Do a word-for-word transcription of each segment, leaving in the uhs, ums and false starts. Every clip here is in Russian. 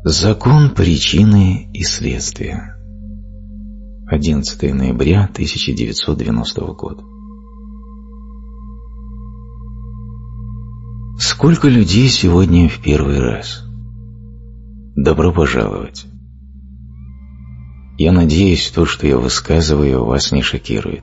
Закон причины и следствия. одиннадцатое ноября тысяча девятьсот девяностого года. Сколько людей сегодня в первый раз? Добро пожаловать. Я надеюсь, то, что я высказываю, вас не шокирует.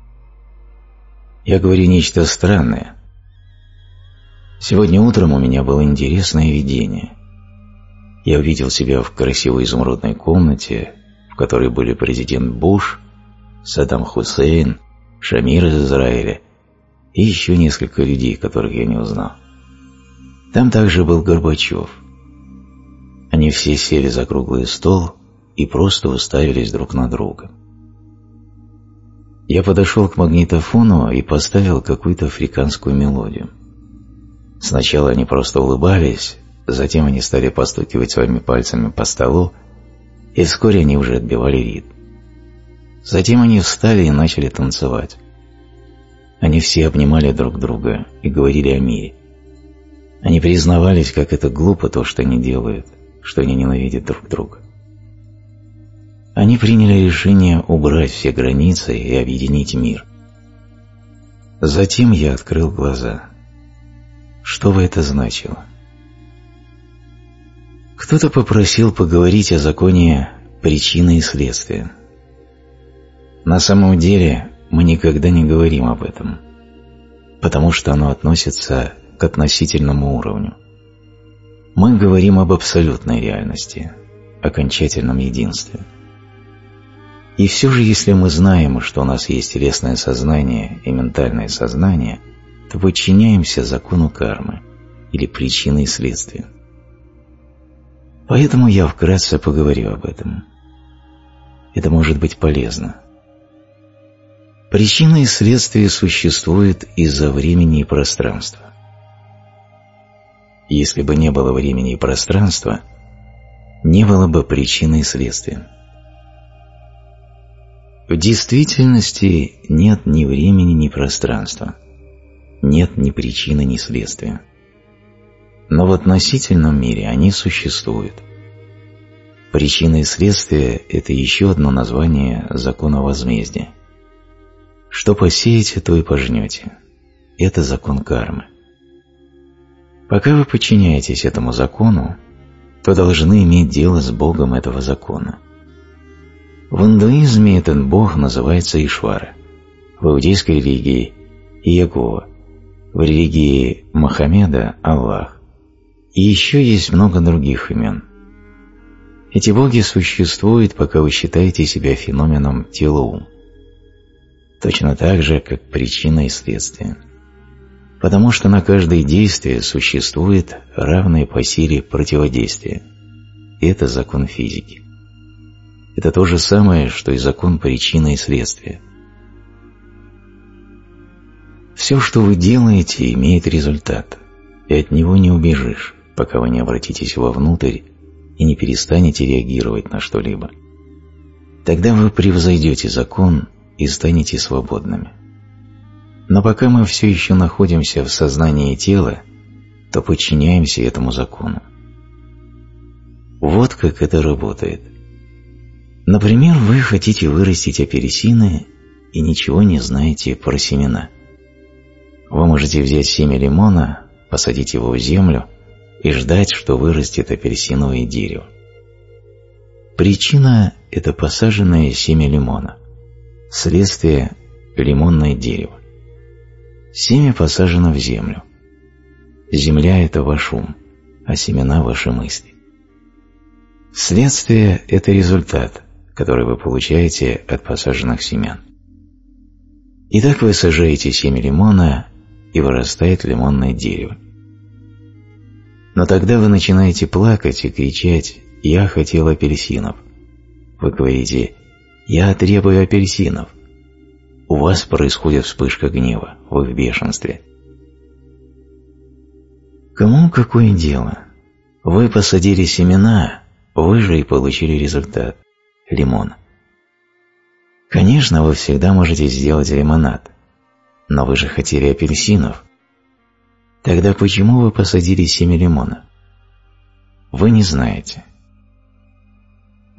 Я говорю нечто странное. Сегодня утром у меня было интересное видение. Я увидел себя в красивой изумрудной комнате, в которой были президент Буш, Саддам Хусейн, Шамир из Израиля и еще несколько людей, которых я не узнал. Там также был Горбачев. Они все сели за круглый стол и просто уставились друг на друга. Я подошел к магнитофону и поставил какую-то африканскую мелодию. Сначала они просто улыбались, затем они стали постукивать своими пальцами по столу, и вскоре они уже отбивали ритм. Затем они встали и начали танцевать. Они все обнимали друг друга и говорили о мире. Они признавались, как это глупо то, что они делают, что они ненавидят друг друга. Они приняли решение убрать все границы и объединить мир. Затем я открыл глаза. Что бы это значило? Кто-то попросил поговорить о законе причины и следствия. На самом деле мы никогда не говорим об этом, потому что оно относится к относительному уровню. Мы говорим об абсолютной реальности, окончательном единстве. И все же, если мы знаем, что у нас есть телесное сознание и ментальное сознание, то подчиняемся закону кармы или причины и следствия. Поэтому я вкратце поговорю об этом. Это может быть полезно. Причины и следствия существуют из-за времени и пространства. Если бы не было времени и пространства, не было бы причины и следствия. В действительности нет ни времени, ни пространства. Нет ни причины, ни следствия. Но в относительном мире они существуют. Причины и следствия – это еще одно название закона возмездия. Что посеете, то и пожнете. Это закон кармы. Пока вы подчиняетесь этому закону, то должны иметь дело с Богом этого закона. В индуизме этот Бог называется Ишвара, в иудейской религии – Иегова, в религии Мухаммеда – Аллах. И еще есть много других имен. Эти боги существуют, пока вы считаете себя феноменом тела-ум. Точно так же, как причина и следствие. Потому что на каждое действие существует равное по силе противодействие. Это закон физики. Это то же самое, что и закон причины и следствия. Все, что вы делаете, имеет результат, и от него не убежишь, пока вы не обратитесь вовнутрь и не перестанете реагировать на что-либо. Тогда вы превзойдете закон и станете свободными. Но пока мы все еще находимся в сознании тела, то подчиняемся этому закону. Вот как это работает. Например, вы хотите вырастить апельсины и ничего не знаете про семена. Вы можете взять семя лимона, посадить его в землю и ждать, что вырастет апельсиновое дерево. Причина – это посаженное семя лимона. Следствие – лимонное дерево. Семя посажено в землю. Земля – это ваш ум, а семена – ваши мысли. Следствие – это результат, который вы получаете от посаженных семян. Итак, вы сажаете семя лимона, и вырастает лимонное дерево. Но тогда вы начинаете плакать и кричать «Я хотел апельсинов». Вы говорите «Я требую апельсинов». У вас происходит вспышка гнева, вы в бешенстве. Кому какое дело? Вы посадили семена, вы же и получили результат – лимон. Конечно, вы всегда можете сделать лимонад, но вы же хотели апельсинов. Тогда почему вы посадили семя лимона? Вы не знаете.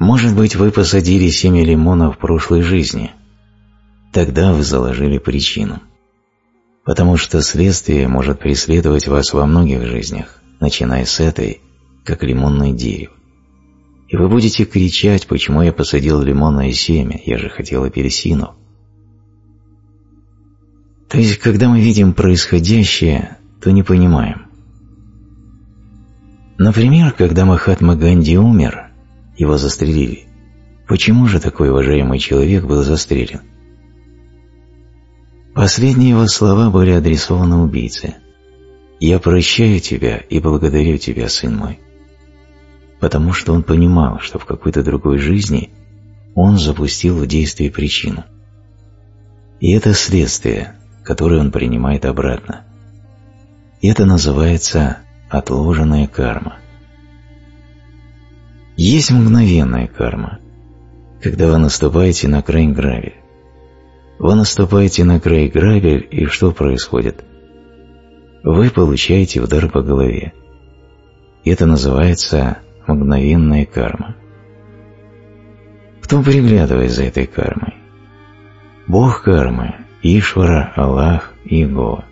Может быть, вы посадили семя лимона в прошлой жизни. Тогда вы заложили причину. Потому что следствие может преследовать вас во многих жизнях, начиная с этой, как лимонное дерево. И вы будете кричать, почему я посадил лимонное семя, я же хотел апельсинов. То есть, когда мы видим происходящее, то не понимаем. Например, когда Махатма Ганди умер, его застрелили. Почему же такой уважаемый человек был застрелен? Последние его слова были адресованы убийце. «Я прощаю тебя и благодарю тебя, сын мой». Потому что он понимал, что в какой-то другой жизни он запустил в действие причину. И это следствие, которое он принимает обратно. И это называется отложенная карма. Есть мгновенная карма, когда вы наступаете на край грабель. Вы наступаете на край грабель, и что происходит? Вы получаете удар по голове. Это называется мгновенная карма. Кто приглядывает за этой кармой? Бог кармы, Ишвара, Аллах, Иегова.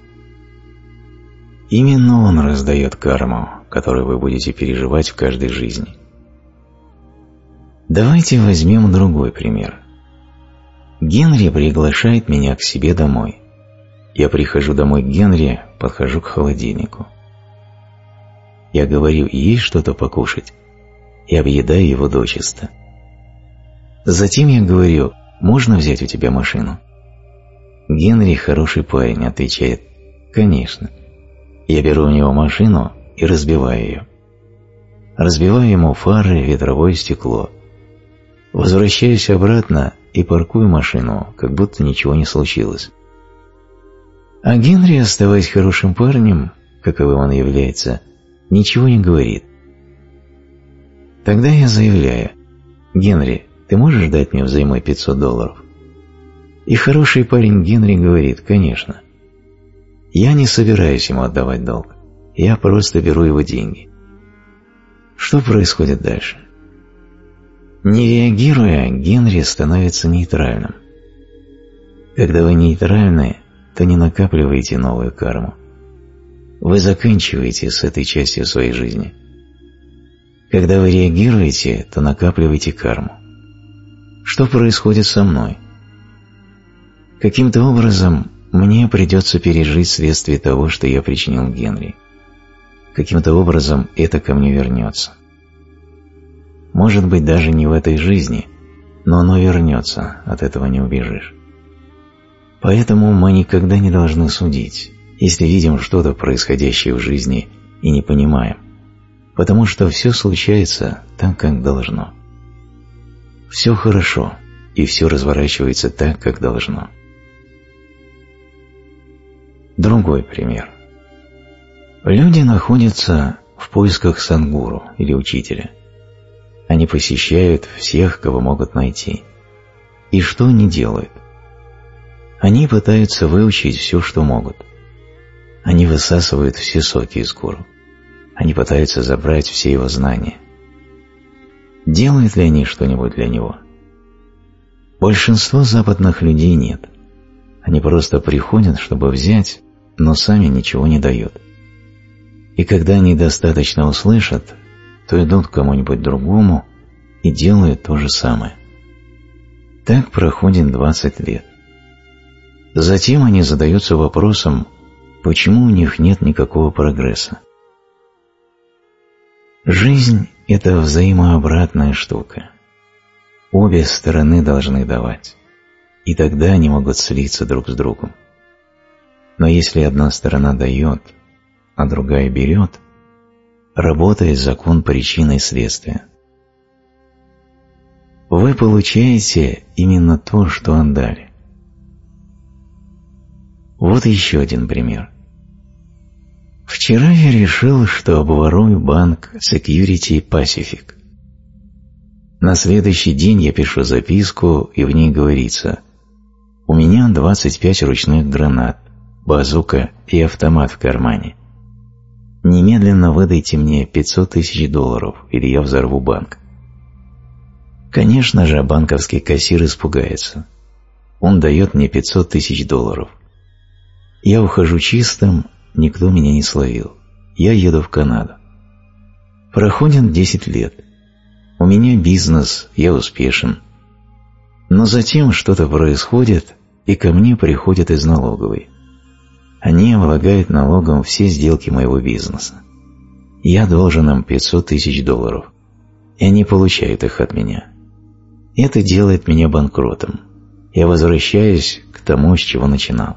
Именно Он раздает карму, которую вы будете переживать в каждой жизни. Давайте возьмем другой пример. Генри приглашает меня к себе домой. Я прихожу домой к Генри, подхожу к холодильнику. Я говорю, есть что-то покушать, и объедаю его дочисто. Затем я говорю, можно взять у тебя машину? Генри хороший парень, отвечает, конечно. Я беру у него машину и разбиваю ее. Разбиваю ему фары, ветровое стекло. Возвращаюсь обратно и паркую машину, как будто ничего не случилось. А Генри, оставаясь хорошим парнем, каковым он является, ничего не говорит. Тогда я заявляю, Генри, ты можешь дать мне взаймы пятьсот долларов? И хороший парень Генри говорит, конечно. Я не собираюсь ему отдавать долг, я просто беру его деньги. Что происходит дальше? Не реагируя, Генри становится нейтральным. Когда вы нейтральны, то не накапливаете новую карму. Вы заканчиваете с этой частью своей жизни. Когда вы реагируете, то накапливаете карму. Что происходит со мной? Каким-то образом мне придется пережить следствие того, что я причинил Генри. Каким-то образом это ко мне вернется. Может быть, даже не в этой жизни, но оно вернется, от этого не убежишь. Поэтому мы никогда не должны судить, если видим что-то происходящее в жизни и не понимаем, потому что все случается так, как должно. Все хорошо, и все разворачивается так, как должно. Другой пример. Люди находятся в поисках сангуру или учителя. Они посещают всех, кого могут найти. И что они делают? Они пытаются выучить все, что могут. Они высасывают все соки из гуру. Они пытаются забрать все его знания. Делают ли они что-нибудь для него? Большинство западных людей нет. Они просто приходят, чтобы взять, но сами ничего не дают. И когда они достаточно услышат, то идут к кому-нибудь другому и делают то же самое. Так проходит двадцать лет. Затем они задаются вопросом, почему у них нет никакого прогресса. Жизнь – это взаимообратная штука. Обе стороны должны давать, и тогда они могут слиться друг с другом. Но если одна сторона дает, а другая берет, работает закон причины и следствия. Вы получаете именно то, что отдали. Вот еще один пример. Вчера я решил, что обворую банк Security Pacific. На следующий день я пишу записку, и в ней говорится: «У меня двадцать пять ручных гранат, базука и автомат в кармане. Немедленно выдайте мне пятьсот тысяч долларов, или я взорву банк». Конечно же, банковский кассир испугается. Он дает мне пятьсот тысяч долларов. Я ухожу чистым, никто меня не словил. Я еду в Канаду. Проходит десять лет. У меня бизнес, я успешен. Но затем что-то происходит, и ко мне приходят из налоговой. Они облагают налогом все сделки моего бизнеса. Я должен им пятьсот тысяч долларов, и они получают их от меня. Это делает меня банкротом. Я возвращаюсь к тому, с чего начинал.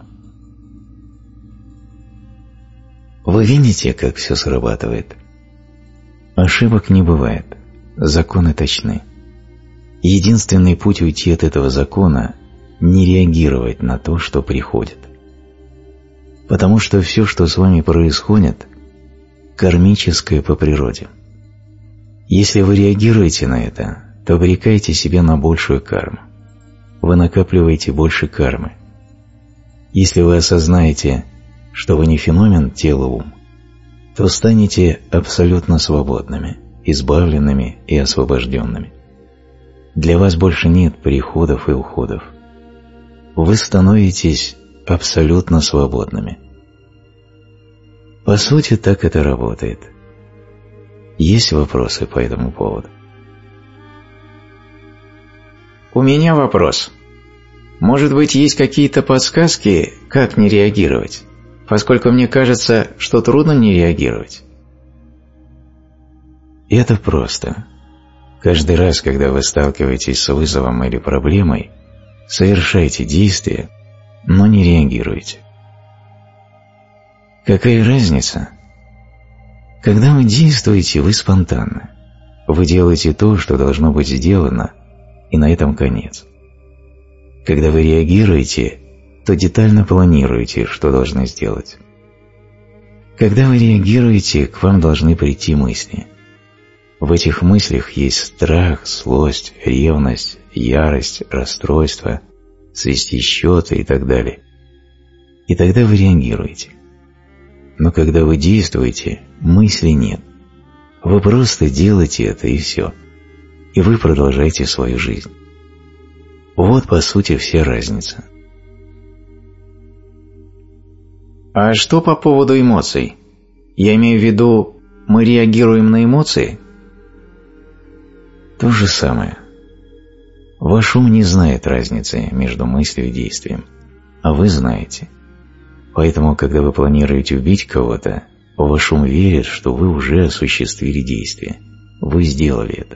Вы видите, как все срабатывает? Ошибок не бывает. Законы точны. Единственный путь уйти от этого закона – не реагировать на то, что приходит. Потому что все, что с вами происходит, кармическое по природе. Если вы реагируете на это, то обрекаете себя на большую карму. Вы накапливаете больше кармы. Если вы осознаете, что вы не феномен тела-ум, то станете абсолютно свободными, избавленными и освобожденными. Для вас больше нет приходов и уходов. Вы становитесь абсолютно свободными. По сути, так это работает. Есть вопросы по этому поводу? У меня вопрос. Может быть, есть какие-то подсказки, как не реагировать? Поскольку мне кажется, что трудно не реагировать. Это просто. Каждый раз, когда вы сталкиваетесь с вызовом или проблемой, совершайте действия, но не реагируйте. Какая разница? Когда вы действуете, вы спонтанны. Вы делаете то, что должно быть сделано, и на этом конец. Когда вы реагируете, то детально планируете, что должны сделать. Когда вы реагируете, к вам должны прийти мысли. В этих мыслях есть страх, злость, ревность, ярость, расстройство, свести счеты и так далее. И тогда вы реагируете. Но когда вы действуете, мыслей нет. Вы просто делаете это и все. И вы продолжаете свою жизнь. Вот по сути вся разница. А что по поводу эмоций? Я имею в виду, мы реагируем на эмоции? То же самое. Ваш ум не знает разницы между мыслью и действием, а вы знаете. Поэтому, когда вы планируете убить кого-то, ваш ум верит, что вы уже осуществили действие. Вы сделали это.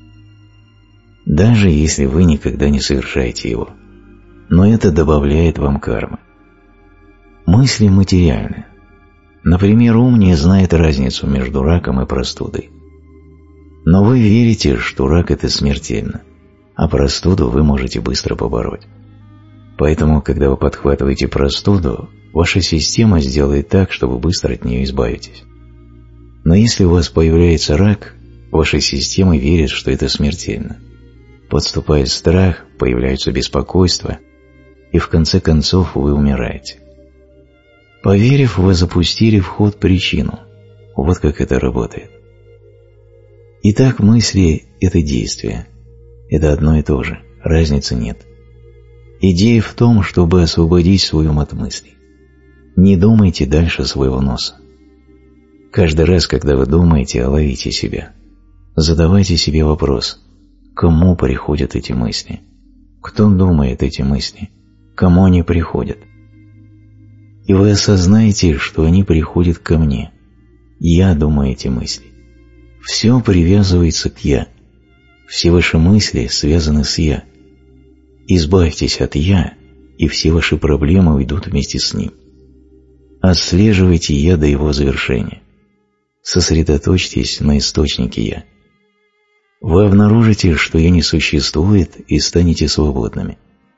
Даже если вы никогда не совершаете его. Но это добавляет вам кармы. Мысли материальны. Например, ум не знает разницу между раком и простудой. Но вы верите, что рак – это смертельно, а простуду вы можете быстро побороть. Поэтому, когда вы подхватываете простуду, ваша система сделает так, что вы быстро от нее избавитесь. Но если у вас появляется рак, ваша система верит, что это смертельно. Подступает страх, появляется беспокойство, и в конце концов вы умираете. Поверив, вы запустили в ход причину. Вот как это работает. Итак, мысли – это действие. Это одно и то же, разницы нет. Идея в том, чтобы освободить свой ум от мыслей. Не думайте дальше своего носа. Каждый раз, когда вы думаете, ловите себя. Задавайте себе вопрос: кому приходят эти мысли? Кто думает эти мысли? Кому они приходят? И вы осознаете, что они приходят ко мне. Я думаю эти мысли. Все привязывается к «я». Все ваши мысли связаны с «я». Избавьтесь от «я», и все ваши проблемы уйдут вместе с ним. Отслеживайте «я» до его завершения. Сосредоточьтесь на источнике «я». Вы обнаружите, что «я» не существует, и станете свободными.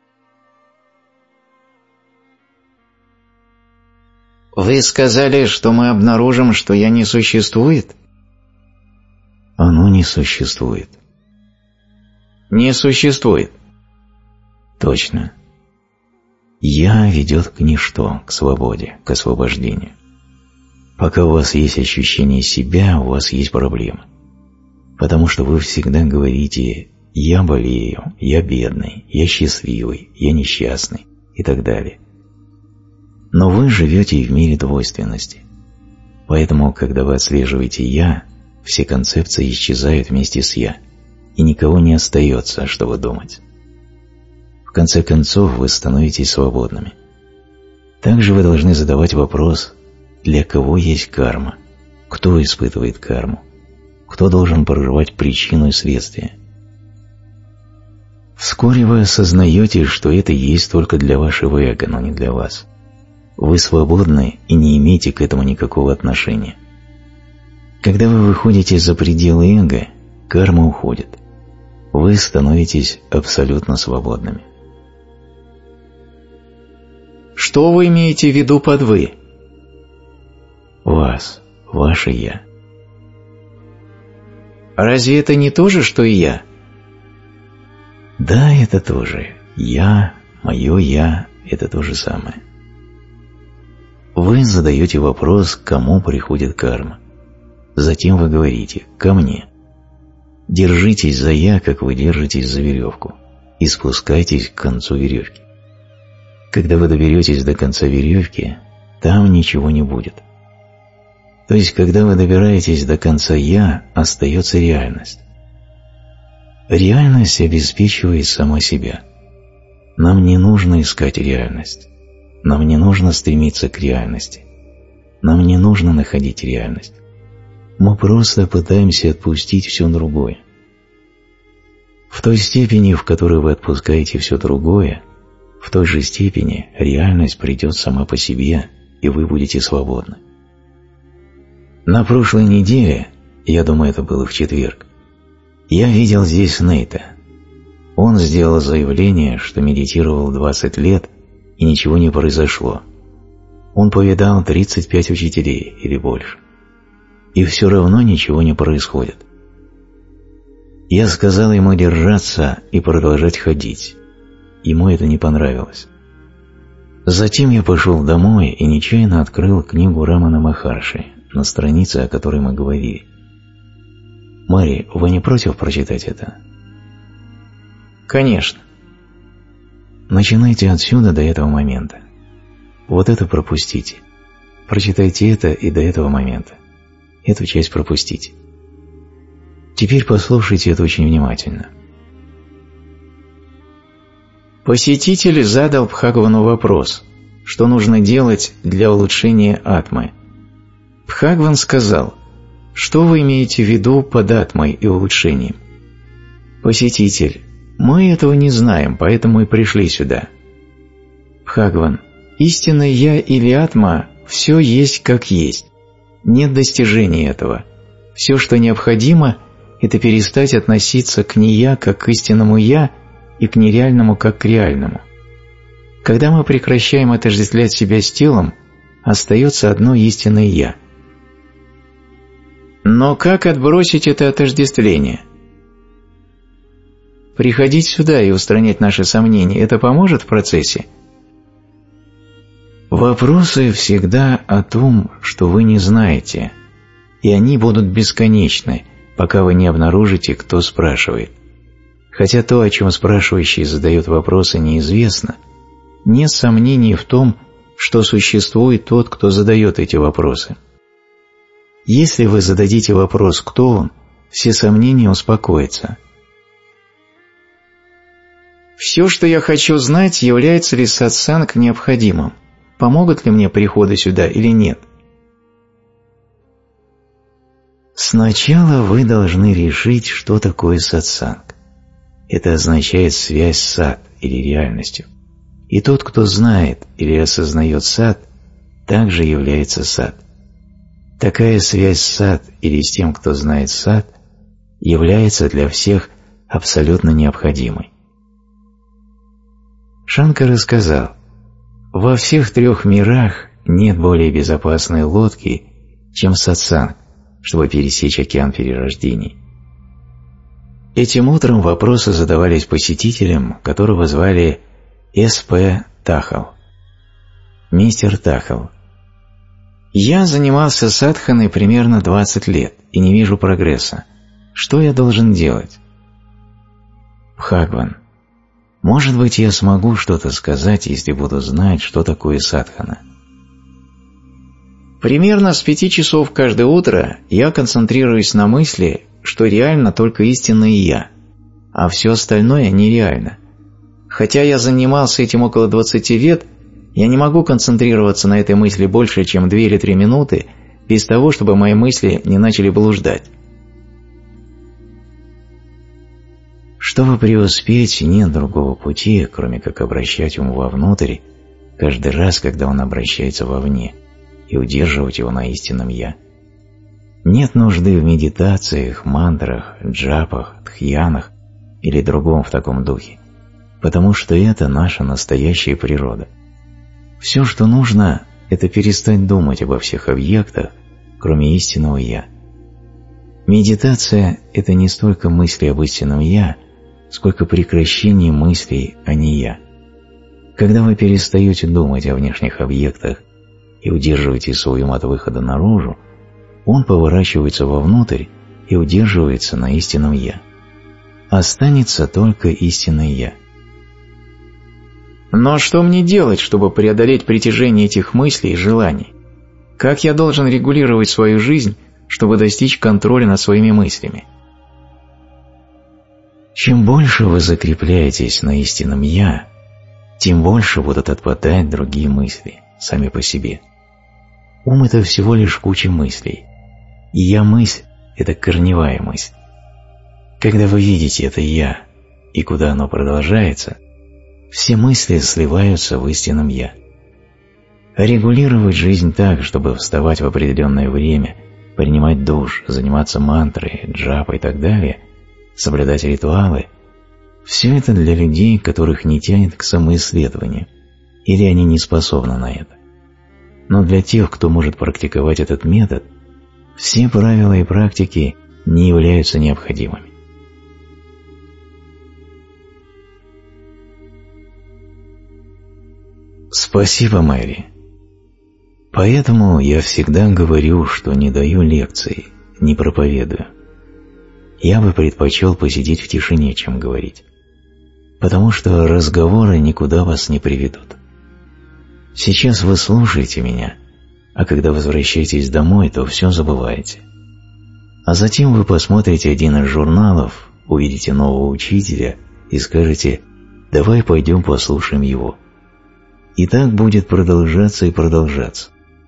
Вы сказали, что мы обнаружим, что «я» не существует? Оно не существует. Не существует. Точно. «Я» ведет к ничто, к свободе, к освобождению. Пока у вас есть ощущение себя, у вас есть проблемы. Потому что вы всегда говорите «я болею», «я бедный», «я счастливый», «я несчастный» и так далее. Но вы живете в мире двойственности. Поэтому, когда вы отслеживаете «я», все концепции исчезают вместе с «я», и никого не остается, чтобы думать. В конце концов, вы становитесь свободными. Также вы должны задавать вопрос, для кого есть карма, кто испытывает карму, кто должен проживать причину и следствие. Вскоре вы осознаете, что это есть только для вашего эго, но не для вас. Вы свободны и не имеете к этому никакого отношения. Когда вы выходите за пределы эго, карма уходит. Вы становитесь абсолютно свободными. Что вы имеете в виду под «вы»? Вас, ваше «я». Разве это не то же, что и «я»? Да, это тоже. «Я», мое «я» – это то же самое. Вы задаете вопрос, кому приходит карма. Затем вы говорите «ко мне». Держитесь за «я», как вы держитесь за веревку, и спускайтесь к концу веревки. Когда вы доберетесь до конца веревки, там ничего не будет. То есть, когда вы добираетесь до конца «я», остается реальность. Реальность обеспечивает сама себя. Нам не нужно искать реальность. Нам не нужно стремиться к реальности. Нам не нужно находить реальность. Мы просто пытаемся отпустить все другое. В той степени, в которой вы отпускаете все другое, в той же степени реальность придет сама по себе, и вы будете свободны. На прошлой неделе, я думаю, это было в четверг, я видел здесь Нейта. Он сделал заявление, что медитировал двадцать лет, и ничего не произошло. Он повидал тридцать пять учителей или больше. И все равно ничего не происходит. Я сказал ему держаться и продолжать ходить. Ему это не понравилось. Затем я пошел домой и нечаянно открыл книгу Рамана Махарши, на странице, о которой мы говорили. Мари, вы не против прочитать это? Конечно. Начинайте отсюда до этого момента. Вот это пропустите. Прочитайте это и до этого момента. Эту часть пропустите. Теперь послушайте это очень внимательно. Посетитель задал Бхагавану вопрос, что нужно делать для улучшения атмы. Бхагаван сказал, что вы имеете в виду под атмой и улучшением? Посетитель, мы этого не знаем, поэтому и пришли сюда. Бхагаван, истинное я или атма, все есть как есть. Нет достижения этого. Все, что необходимо, это перестать относиться к не я как к истинному я и к нереальному как к реальному. Когда мы прекращаем отождествлять себя с телом, остается одно истинное я. Но как отбросить это отождествление? Приходить сюда и устранять наши сомнения – это поможет в процессе? Вопросы всегда о том, что вы не знаете, и они будут бесконечны, пока вы не обнаружите, кто спрашивает. Хотя то, о чем спрашивающий задает вопросы, неизвестно, нет сомнений в том, что существует тот, кто задает эти вопросы. Если вы зададите вопрос «кто он?», все сомнения успокоятся. Все, что я хочу знать, является ли сатсанг необходимым? Помогут ли мне приходы сюда или нет? Сначала вы должны решить, что такое сатсанг. Это означает связь с сат или реальностью. И тот, кто знает или осознает сат, также является сат. Такая связь с сат или с тем, кто знает сат, является для всех абсолютно необходимой. Шанкара сказал, во всех трех мирах нет более безопасной лодки, чем сатсанг, чтобы пересечь океан перерождений. Этим утром вопросы задавались посетителям, которого звали С П Тахал. Мистер Тахал. Я занимался садханой примерно двадцать лет и не вижу прогресса. Что я должен делать? Бхагван, может быть, я смогу что-то сказать, если буду знать, что такое садхана. Примерно с пяти часов каждое утро я концентрируюсь на мысли, что реально только истинное «я», а все остальное нереально. Хотя я занимался этим около двадцати лет, я не могу концентрироваться на этой мысли больше, чем две или три минуты, без того, чтобы мои мысли не начали блуждать. Чтобы преуспеть, нет другого пути, кроме как обращать ум вовнутрь каждый раз, когда он обращается вовне, и удерживать его на истинном «я». Нет нужды в медитациях, мантрах, джапах, дхьянах или другом в таком духе, потому что это наша настоящая природа. Все, что нужно, это перестать думать обо всех объектах, кроме истинного «я». Медитация – это не столько мысли об истинном «я», сколько прекращение мыслей о не «я». Когда вы перестаете думать о внешних объектах и удерживаете свой ум от выхода наружу, он поворачивается вовнутрь и удерживается на истинном «я». Останется только истинное «я». Но что мне делать, чтобы преодолеть притяжение этих мыслей и желаний? Как я должен регулировать свою жизнь, чтобы достичь контроля над своими мыслями? Чем больше вы закрепляетесь на истинном «я», тем больше будут отпадать другие мысли, сами по себе. Ум – это всего лишь куча мыслей, и «я-мысль» – это корневая мысль. Когда вы видите это «я» и куда оно продолжается, все мысли сливаются в истинном «я». Регулировать жизнь так, чтобы вставать в определенное время, принимать душ, заниматься мантрой, джапой и так далее, соблюдать ритуалы – все это для людей, которых не тянет к самоисследованию, или они не способны на это. Но для тех, кто может практиковать этот метод, все правила и практики не являются необходимыми. Спасибо, Мэри. Поэтому я всегда говорю, что не даю лекций, не проповедую. Я бы предпочел посидеть в тишине, чем говорить, потому что разговоры никуда вас не приведут. Сейчас вы слушаете меня, а когда возвращаетесь домой, то все забываете. А затем вы посмотрите один из журналов, увидите нового учителя и скажете: «Давай пойдем послушаем его». И так будет продолжаться и продолжаться.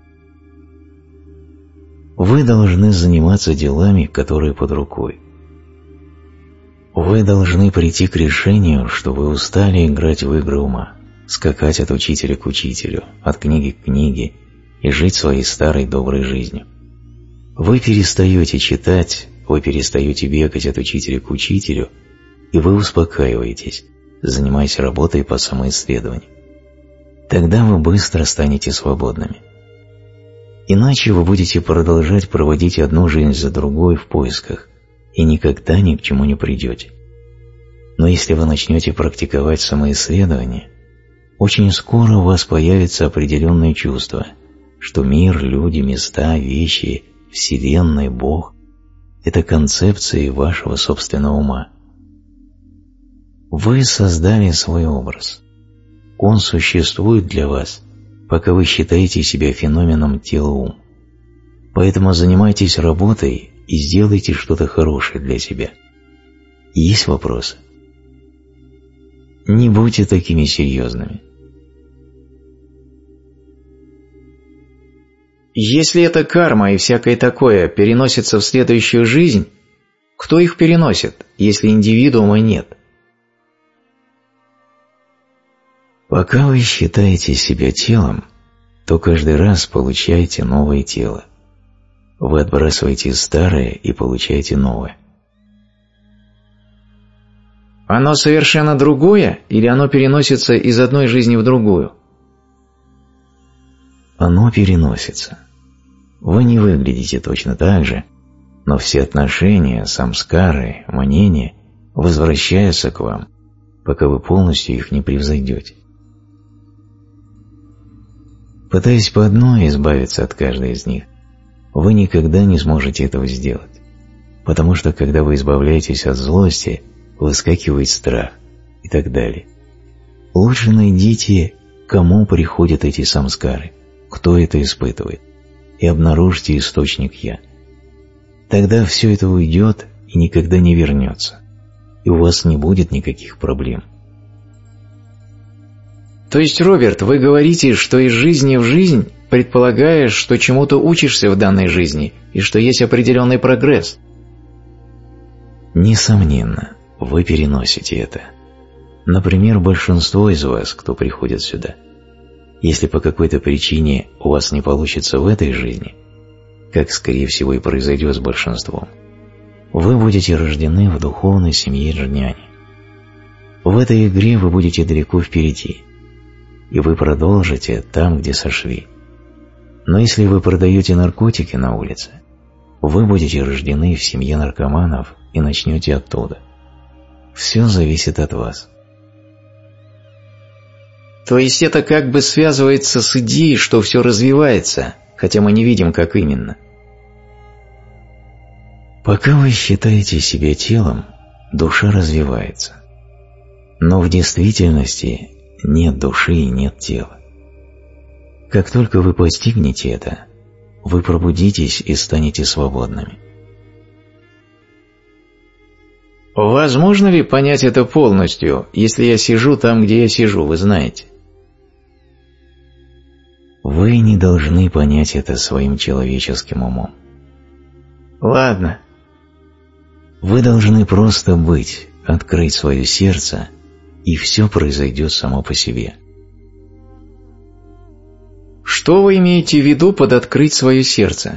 Вы должны заниматься делами, которые под рукой. Вы должны прийти к решению, что вы устали играть в игры ума, скакать от учителя к учителю, от книги к книге и жить своей старой доброй жизнью. Вы перестаете читать, вы перестаете бегать от учителя к учителю, и вы успокаиваетесь, занимаясь работой по самоисследованию. Тогда вы быстро станете свободными. Иначе вы будете продолжать проводить одну жизнь за другой в поисках и никогда ни к чему не придете. Но если вы начнете практиковать самоисследование, очень скоро у вас появится определенное чувство, что мир, люди, места, вещи, Вселенная, Бог – это концепции вашего собственного ума. Вы создали свой образ. Он существует для вас, пока вы считаете себя феноменом тела-ум. Поэтому занимайтесь работой и сделайте что-то хорошее для себя. Есть вопросы? Не будьте такими серьезными. Если эта карма и всякое такое переносится в следующую жизнь, кто их переносит, если индивидуума нет? Пока вы считаете себя телом, то каждый раз получаете новое тело. Вы отбрасываете старое и получаете новое. Оно совершенно другое, или оно переносится из одной жизни в другую? Оно переносится. Вы не выглядите точно так же, но все отношения, самскары, мнения возвращаются к вам, пока вы полностью их не превзойдете. Пытаясь по одной избавиться от каждой из них, вы никогда не сможете этого сделать, потому что когда вы избавляетесь от злости, выскакивает страх и так далее. Лучше найдите, кому приходят эти самскары, кто это испытывает, и обнаружьте источник «я». Тогда все это уйдет и никогда не вернется, и у вас не будет никаких проблем. То есть, Роберт, вы говорите, что из жизни в жизнь предполагаешь, что чему-то учишься в данной жизни и что есть определенный прогресс? Несомненно, вы переносите это. Например, большинство из вас, кто приходит сюда, если по какой-то причине у вас не получится в этой жизни, как, скорее всего, и произойдет с большинством, вы будете рождены в духовной семье джняни. В этой игре вы будете далеко впереди, и вы продолжите там, где сошли. Но если вы продаете наркотики на улице, вы будете рождены в семье наркоманов и начнете оттуда. Все зависит от вас. То есть это как бы связывается с идеей, что все развивается, хотя мы не видим, как именно. Пока вы считаете себя телом, душа развивается. Но в действительности нет души и нет тела. Как только вы постигнете это, вы пробудитесь и станете свободными. Возможно ли понять это полностью, если я сижу там, где я сижу, вы знаете? Вы не должны понять это своим человеческим умом. Ладно. Вы должны просто быть, открыть свое сердце, и все произойдет само по себе. Что вы имеете в виду под «открыть свое сердце»?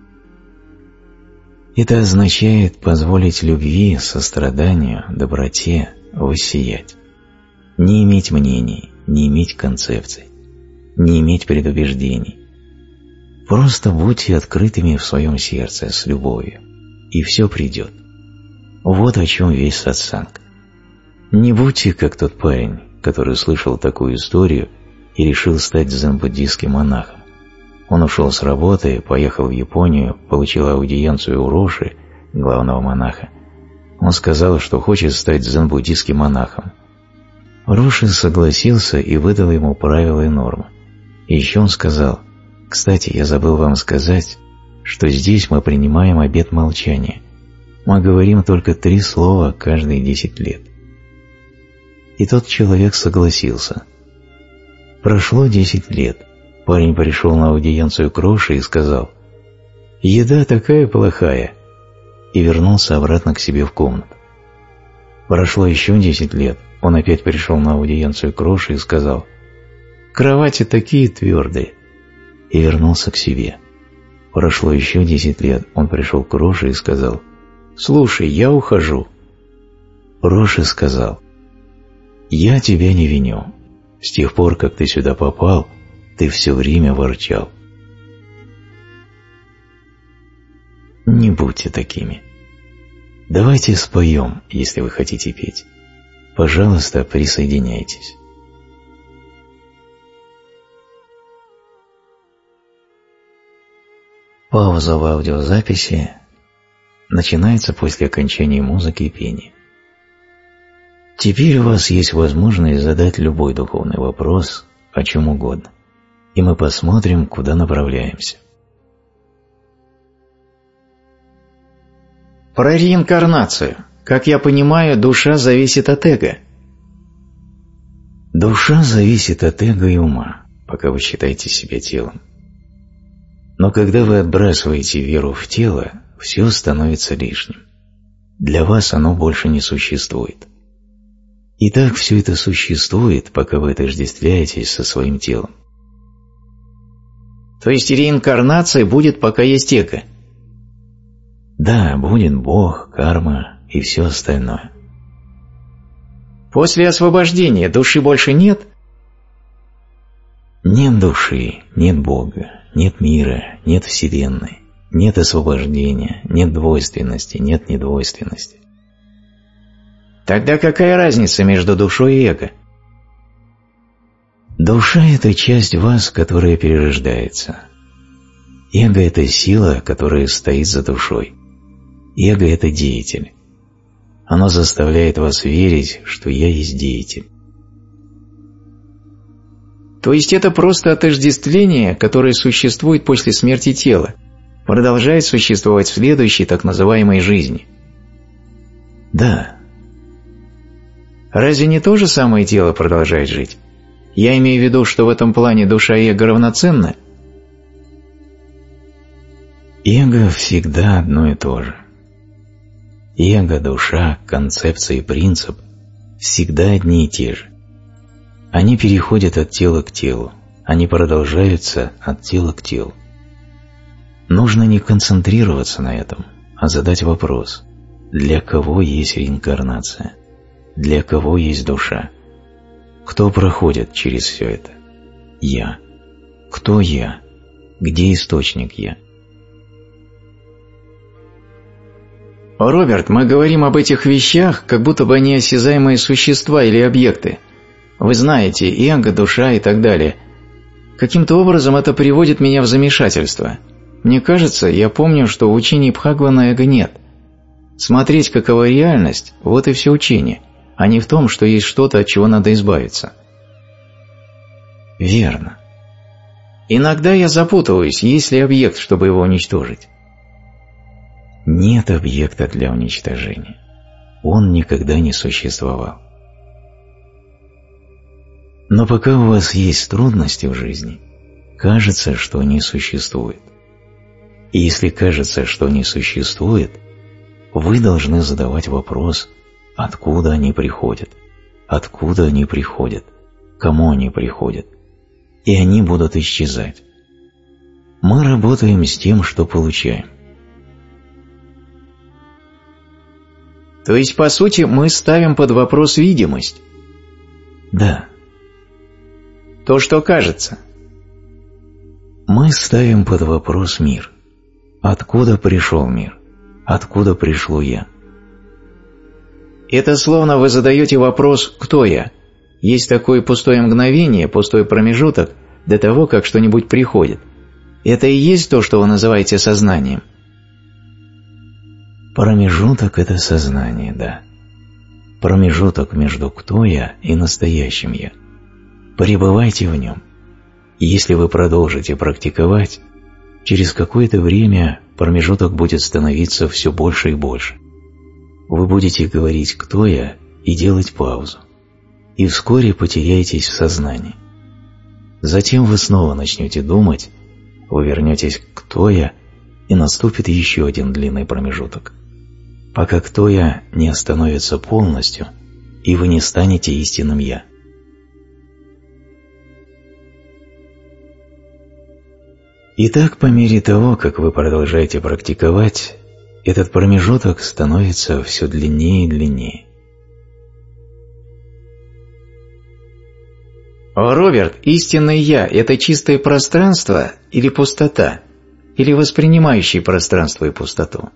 Это означает позволить любви, состраданию, доброте воссиять. Не иметь мнений, не иметь концепций, не иметь предубеждений. Просто будьте открытыми в своем сердце с любовью, и все придет. Вот о чем весь сатсанг. Не будьте как тот парень, который слышал такую историю и решил стать дзен-буддийским монахом. Он ушел с работы, поехал в Японию, получил аудиенцию у Роши, главного монаха. Он сказал, что хочет стать дзен-буддийским монахом. Роши согласился и выдал ему правила и нормы. И еще он сказал: «Кстати, я забыл вам сказать, что здесь мы принимаем обет молчания. Мы говорим только три слова каждые десять лет». И тот человек согласился. Прошло десять лет. Парень пришел на аудиенцию к Роши и сказал: «Еда такая плохая», и вернулся обратно к себе в комнату. Прошло еще десять лет. Он опять пришел на аудиенцию к Роши и сказал: «Кровати такие твердые», и вернулся к себе. Прошло еще десять лет. Он пришел к Роши и сказал: «Слушай, я ухожу». Роши сказал: «Я тебя не виню. С тех пор, как ты сюда попал, ты все время ворчал». Не будьте такими. Давайте споем, если вы хотите петь. Пожалуйста, присоединяйтесь. Пауза в аудиозаписи начинается после окончания музыки и пения. Теперь у вас есть возможность задать любой духовный вопрос, о чем угодно, и мы посмотрим, куда направляемся. Про реинкарнацию. Как я понимаю, душа зависит от эго. Душа зависит от эго и ума, пока вы считаете себя телом. Но когда вы отбрасываете веру в тело, все становится лишним. Для вас оно больше не существует. И так все это существует, пока вы отождествляетесь со своим телом. То есть реинкарнация будет, пока есть эго? Да, будет Бог, карма и все остальное. После освобождения души больше нет? Нет души, нет Бога, нет мира, нет Вселенной, нет освобождения, нет двойственности, нет недвойственности. Тогда какая разница между душой и эго? Душа – это часть вас, которая перерождается. Эго – это сила, которая стоит за душой. Эго – это деятель. Оно заставляет вас верить, что я есть деятель. То есть это просто отождествление, которое существует после смерти тела, продолжает существовать в следующей так называемой жизни. Да. Разве не то же самое тело продолжает жить? Я имею в виду, что в этом плане душа и эго равноценны? Эго всегда одно и то же. Эго, душа, концепция и принцип всегда одни и те же. Они переходят от тела к телу, они продолжаются от тела к телу. Нужно не концентрироваться на этом, а задать вопрос: для кого есть реинкарнация? Для кого есть душа? Кто проходит через все это? Я. Кто я? Где источник я? Роберт, мы говорим об этих вещах, как будто бы они осязаемые существа или объекты. Вы знаете, эго, душа и так далее. Каким-то образом это приводит меня в замешательство. Мне кажется, я помню, что в учении Бхагавана эго нет. Смотреть, какова реальность, вот и все учение, а не в том, что есть что-то, от чего надо избавиться. Верно. Иногда я запутываюсь, есть ли объект, чтобы его уничтожить. Нет объекта для уничтожения. Он никогда не существовал. Но пока у вас есть трудности в жизни, кажется, что они существуют. И если кажется, что они существуют, вы должны задавать вопрос, откуда они приходят, откуда они приходят, кому они приходят, и они будут исчезать. Мы работаем с тем, что получаем. То есть, по сути, мы ставим под вопрос видимость? Да. То, что кажется. Мы ставим под вопрос мир. Откуда пришел мир? Откуда пришло я? Это словно вы задаете вопрос «кто я?». Есть такое пустое мгновение, пустой промежуток до того, как что-нибудь приходит. Это и есть то, что вы называете сознанием. Промежуток – это сознание, да. Промежуток между «кто я» и настоящим я. Пребывайте в нем. И если вы продолжите практиковать, через какое-то время промежуток будет становиться все больше и больше. Вы будете говорить «кто я» и делать паузу. И вскоре потеряетесь в сознании. Затем вы снова начнете думать, вы вернетесь к «кто я», и наступит еще один длинный промежуток, пока «кто я» не остановится полностью, и вы не станете истинным «я». И так, по мере того, как вы продолжаете практиковать, этот промежуток становится все длиннее и длиннее. Роберт, истинное «я» – это чистое пространство или пустота? Или воспринимающее пространство и пустоту?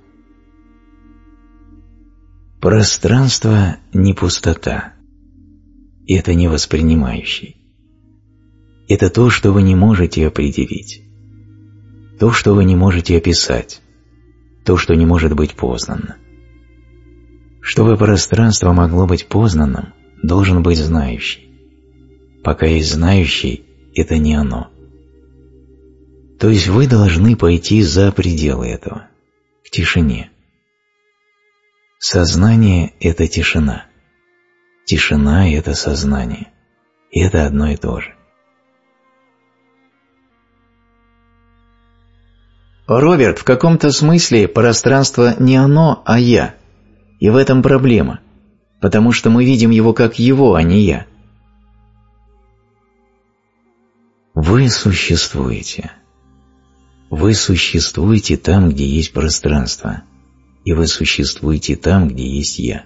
Пространство не пустота. Это не воспринимающий. Это то, что вы не можете определить. То, что вы не можете описать. То, что не может быть познано. Чтобы пространство могло быть познанным, должен быть знающий. Пока есть знающий, это не оно. То есть вы должны пойти за пределы этого, к тишине. Сознание – это тишина. Тишина – это сознание. И это одно и то же. Роберт, в каком-то смысле пространство не оно, а я. И в этом проблема, потому что мы видим его как его, а не я. Вы существуете. Вы существуете там, где есть пространство, и вы существуете там, где есть я.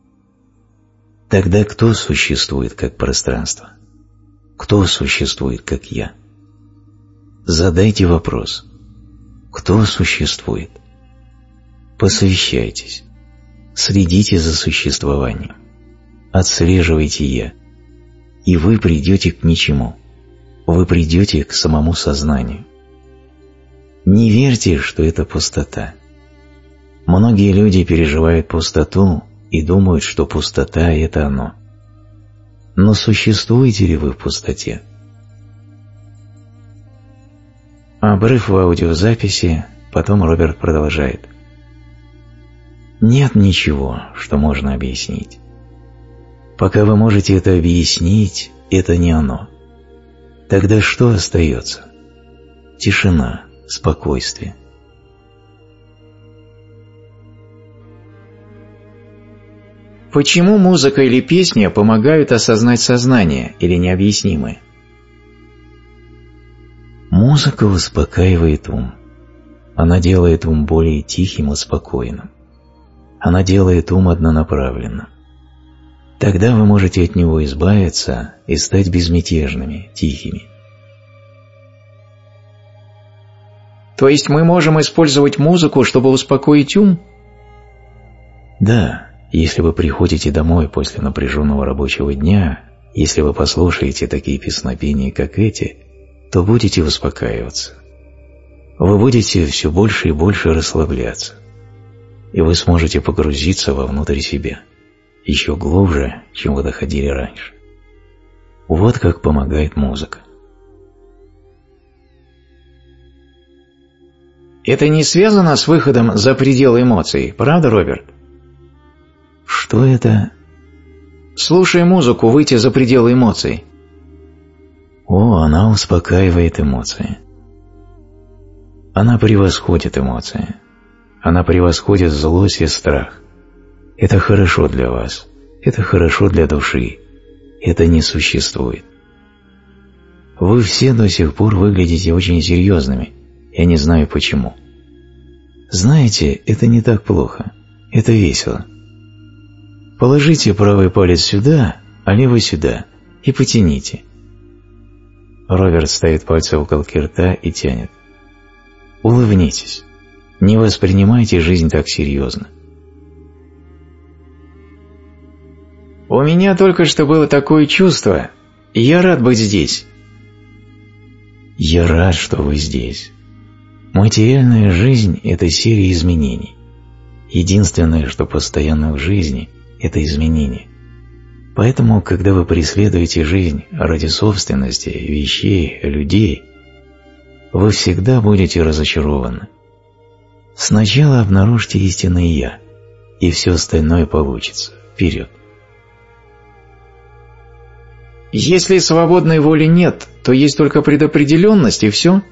Тогда кто существует как пространство? Кто существует как я? Задайте вопрос. Кто существует? Посвящайтесь. Следите за существованием. Отслеживайте я. И вы придете к ничему. Вы придете к самому сознанию. Не верьте, что это пустота. Многие люди переживают пустоту, и думают, что пустота – это оно. Но существуете ли вы в пустоте? Обрыв в аудиозаписи, потом Роберт продолжает. Нет ничего, что можно объяснить. Пока вы можете это объяснить, это не оно. Тогда что остается? Тишина, спокойствие. Почему музыка или песня помогают осознать сознание или необъяснимое? Музыка успокаивает ум. Она делает ум более тихим и спокойным. Она делает ум однонаправленным. Тогда вы можете от него избавиться и стать безмятежными, тихими. То есть мы можем использовать музыку, чтобы успокоить ум? Да, если вы приходите домой после напряженного рабочего дня, если вы послушаете такие песнопения, как эти, то будете успокаиваться. Вы будете все больше и больше расслабляться, и вы сможете погрузиться вовнутрь себя, еще глубже, чем вы доходили раньше. Вот как помогает музыка. Это не связано с выходом за пределы эмоций, правда, Роберт? Что это? Слушая музыку, выйти за пределы эмоций. О, она успокаивает эмоции. Она превосходит эмоции. Она превосходит злость и страх. Это хорошо для вас. Это хорошо для души. Это не существует. Вы все до сих пор выглядите очень серьезными. Я не знаю почему. Знаете, это не так плохо. Это весело. Положите правый палец сюда, а левый сюда, и потяните. Роберт ставит пальцы в уголке рта и тянет. Улыбнитесь. Не воспринимайте жизнь так серьезно. У меня только что было такое чувство, и я рад быть здесь. Я рад, что вы здесь. Материальная жизнь – это серия изменений. Единственное, что постоянно в жизни – это изменение. Поэтому, когда вы преследуете жизнь ради собственности, вещей, людей, вы всегда будете разочарованы. Сначала обнаружьте истинное «Я», и все остальное получится. Вперед! Если свободной воли нет, то есть только предопределенность, и все?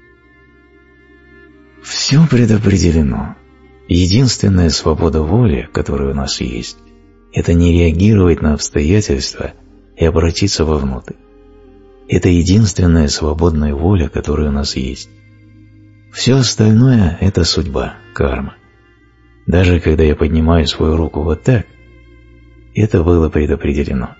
Все предопределено. Единственная свобода воли, которая у нас есть, это не реагировать на обстоятельства и обратиться вовнутрь. Это единственная свободная воля, которая у нас есть. Все остальное – это судьба, карма. Даже когда я поднимаю свою руку вот так, это было предопределено.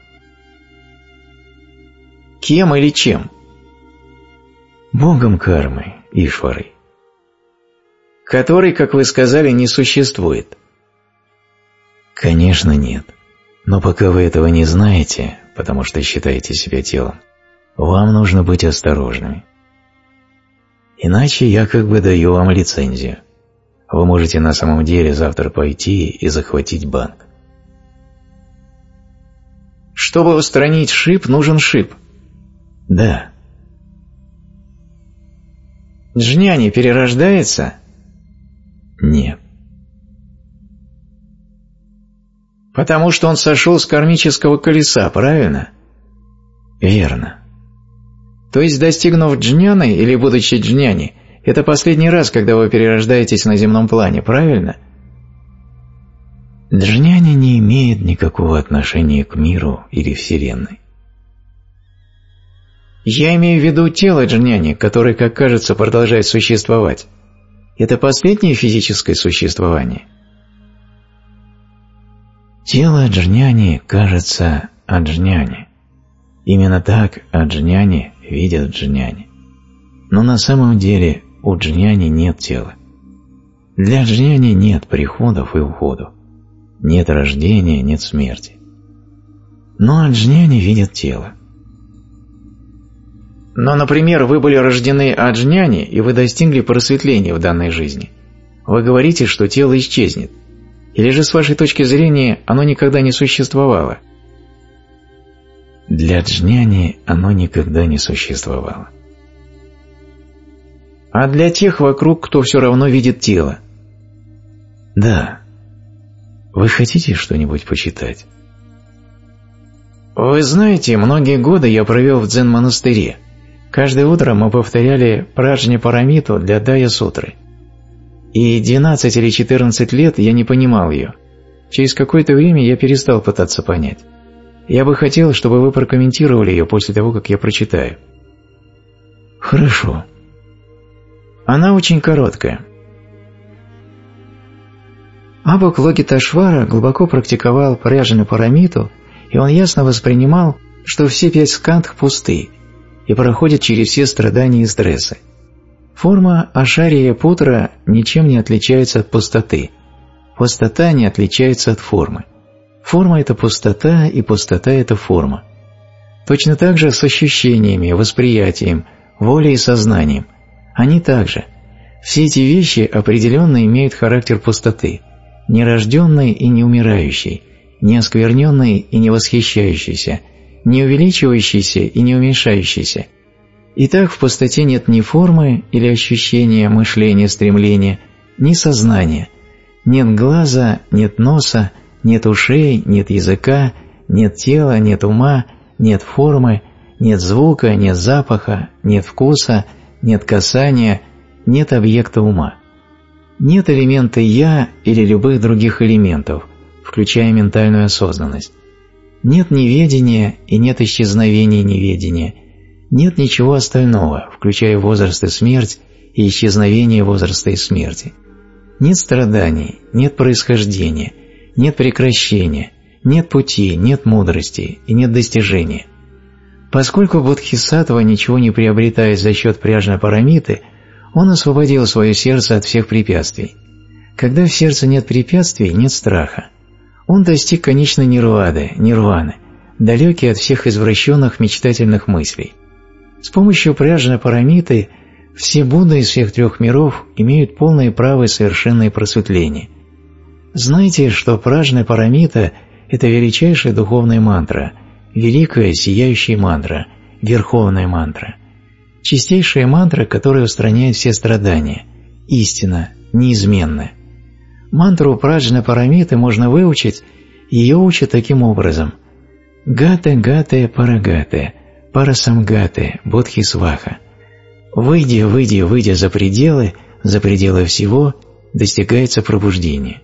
Кем или чем? Богом кармы, Ишварой. Который, как вы сказали, не существует. Конечно, нет. Но пока вы этого не знаете, потому что считаете себя телом, вам нужно быть осторожными. Иначе я как бы даю вам лицензию. Вы можете на самом деле завтра пойти и захватить банк. Чтобы устранить шип, нужен шип. Да. Джняни перерождается? Нет. Потому что он сошел с кармического колеса, правильно? Верно. То есть, достигнув джняны или будучи джняни, это последний раз, когда вы перерождаетесь на земном плане, правильно? Джняни не имеет никакого отношения к миру или Вселенной. Я имею в виду тело джняни, которое, как кажется, продолжает существовать. Это последнее физическое существование? Тело джняни кажется аджняни. Именно так аджняни видят джняни. Но на самом деле у джняни нет тела. Для джняни нет приходов и уходов. Нет рождения, нет смерти. Но аджняни видят тело. Но, например, вы были рождены аджняни, и вы достигли просветления в данной жизни. Вы говорите, что тело исчезнет. Или же с вашей точки зрения оно никогда не существовало? Для джняни оно никогда не существовало. А для тех вокруг, кто все равно видит тело? Да. Вы хотите что-нибудь почитать? Вы знаете, многие годы я провел в дзен-монастыре. Каждое утро мы повторяли праджня-парамиту для Дая-сутры. И двенадцать или четырнадцать лет я не понимал ее. Через какое-то время я перестал пытаться понять. Я бы хотел, чтобы вы прокомментировали ее после того, как я прочитаю. Хорошо. Она очень короткая. Абхакалокитешвара глубоко практиковал праджня-парамиту, и он ясно воспринимал, что все пять скандх пусты и проходят через все страдания и стрессы. Форма Ашарья-путра ничем не отличается от пустоты. Пустота не отличается от формы. Форма – это пустота, и пустота – это форма. Точно так же с ощущениями, восприятием, волей и сознанием. Они также. Все эти вещи определенно имеют характер пустоты, нерожденной и не умирающей, не оскверненной и не восхищающейся, не увеличивающейся и не уменьшающейся. Итак, в пустоте нет ни формы или ощущения, мышления, стремления, ни сознания. Нет глаза, нет носа, нет ушей, нет языка, нет тела, нет ума, нет формы, нет звука, нет запаха, нет вкуса, нет касания, нет объекта ума. Нет элемента «я» или любых других элементов, включая ментальную осознанность. Нет неведения и нет исчезновения неведения. Нет ничего остального, включая возраст и смерть и исчезновение возраста и смерти. Нет страданий, нет происхождения, нет прекращения, нет пути, нет мудрости и нет достижения. Поскольку Бодхисаттва ничего не приобретает за счет праджня-парамиты, он освободил свое сердце от всех препятствий. Когда в сердце нет препятствий, нет страха. Он достиг конечной нирваны, нирваны, далекий от всех извращенных мечтательных мыслей. С помощью праджня-парамиты все Будды из всех трех миров имеют полное право и совершенное просветление. Знайте, что праджня-парамита – это величайшая духовная мантра, великая сияющая мантра, верховная мантра. Чистейшая мантра, которая устраняет все страдания, истина, неизменная. Мантру праджня-парамиты можно выучить, ее учат таким образом: гате-гате парагате, парасамгате, бодхисваха. Выйдя, выйдя, выйдя за пределы, за пределы всего, достигается пробуждение.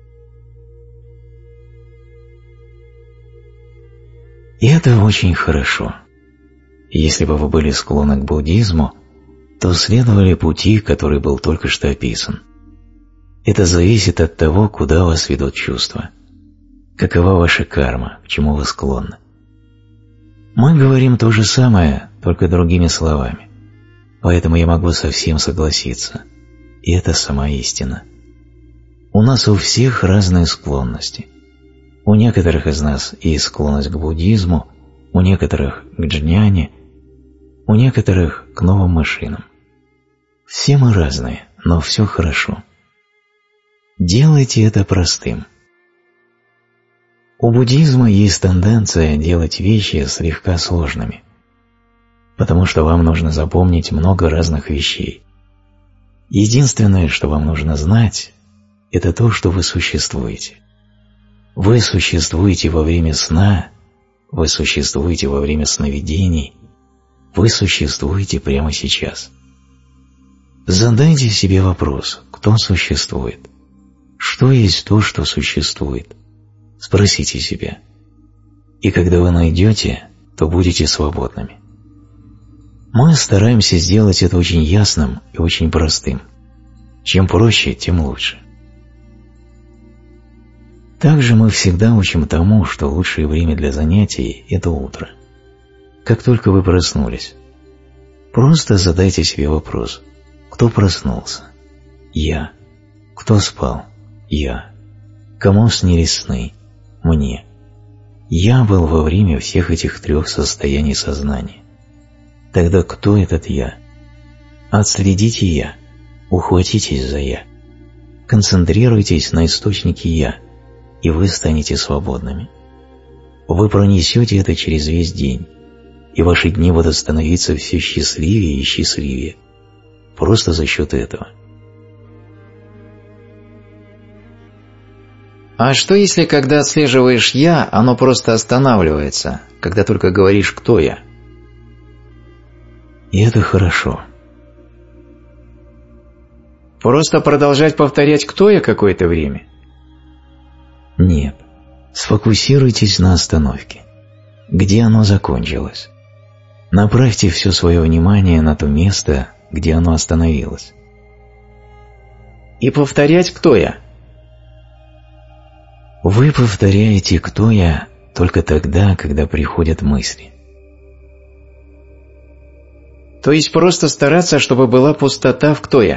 И это очень хорошо. Если бы вы были склонны к буддизму, то следовали пути, который был только что описан. Это зависит от того, куда вас ведут чувства. Какова ваша карма, к чему вы склонны. Мы говорим то же самое, только другими словами. Поэтому я могу со всем согласиться. И это сама истина. У нас у всех разные склонности. У некоторых из нас есть склонность к буддизму, у некоторых к джняне, у некоторых к новым машинам. Все мы разные, но все хорошо. Делайте это простым. У буддизма есть тенденция делать вещи слегка сложными, потому что вам нужно запомнить много разных вещей. Единственное, что вам нужно знать, это то, что вы существуете. Вы существуете во время сна, вы существуете во время сновидений, вы существуете прямо сейчас. Задайте себе вопрос: кто существует? Что есть то, что существует? Спросите себя. И когда вы найдете, то будете свободными. Мы стараемся сделать это очень ясным и очень простым. Чем проще, тем лучше. Также мы всегда учим тому, что лучшее время для занятий – это утро. Как только вы проснулись, просто задайте себе вопрос: кто проснулся? Я. Кто спал? Я. Кому снились сны? Мне. Я был во время всех этих трех состояний сознания. Тогда кто этот я? Отследите я, ухватитесь за я, концентрируйтесь на источнике я, и вы станете свободными. Вы пронесете это через весь день, и ваши дни будут становиться все счастливее и счастливее, просто за счет этого. А что если, когда отслеживаешь «я», оно просто останавливается, когда только говоришь «кто я»? И это хорошо. Просто продолжать повторять «кто я» какое-то время? Нет. Сфокусируйтесь на остановке. Где оно закончилось? Направьте все свое внимание на то место, где оно остановилось. И повторять «кто я»? Вы повторяете «кто я» только тогда, когда приходят мысли. То есть просто стараться, чтобы была пустота в «кто я».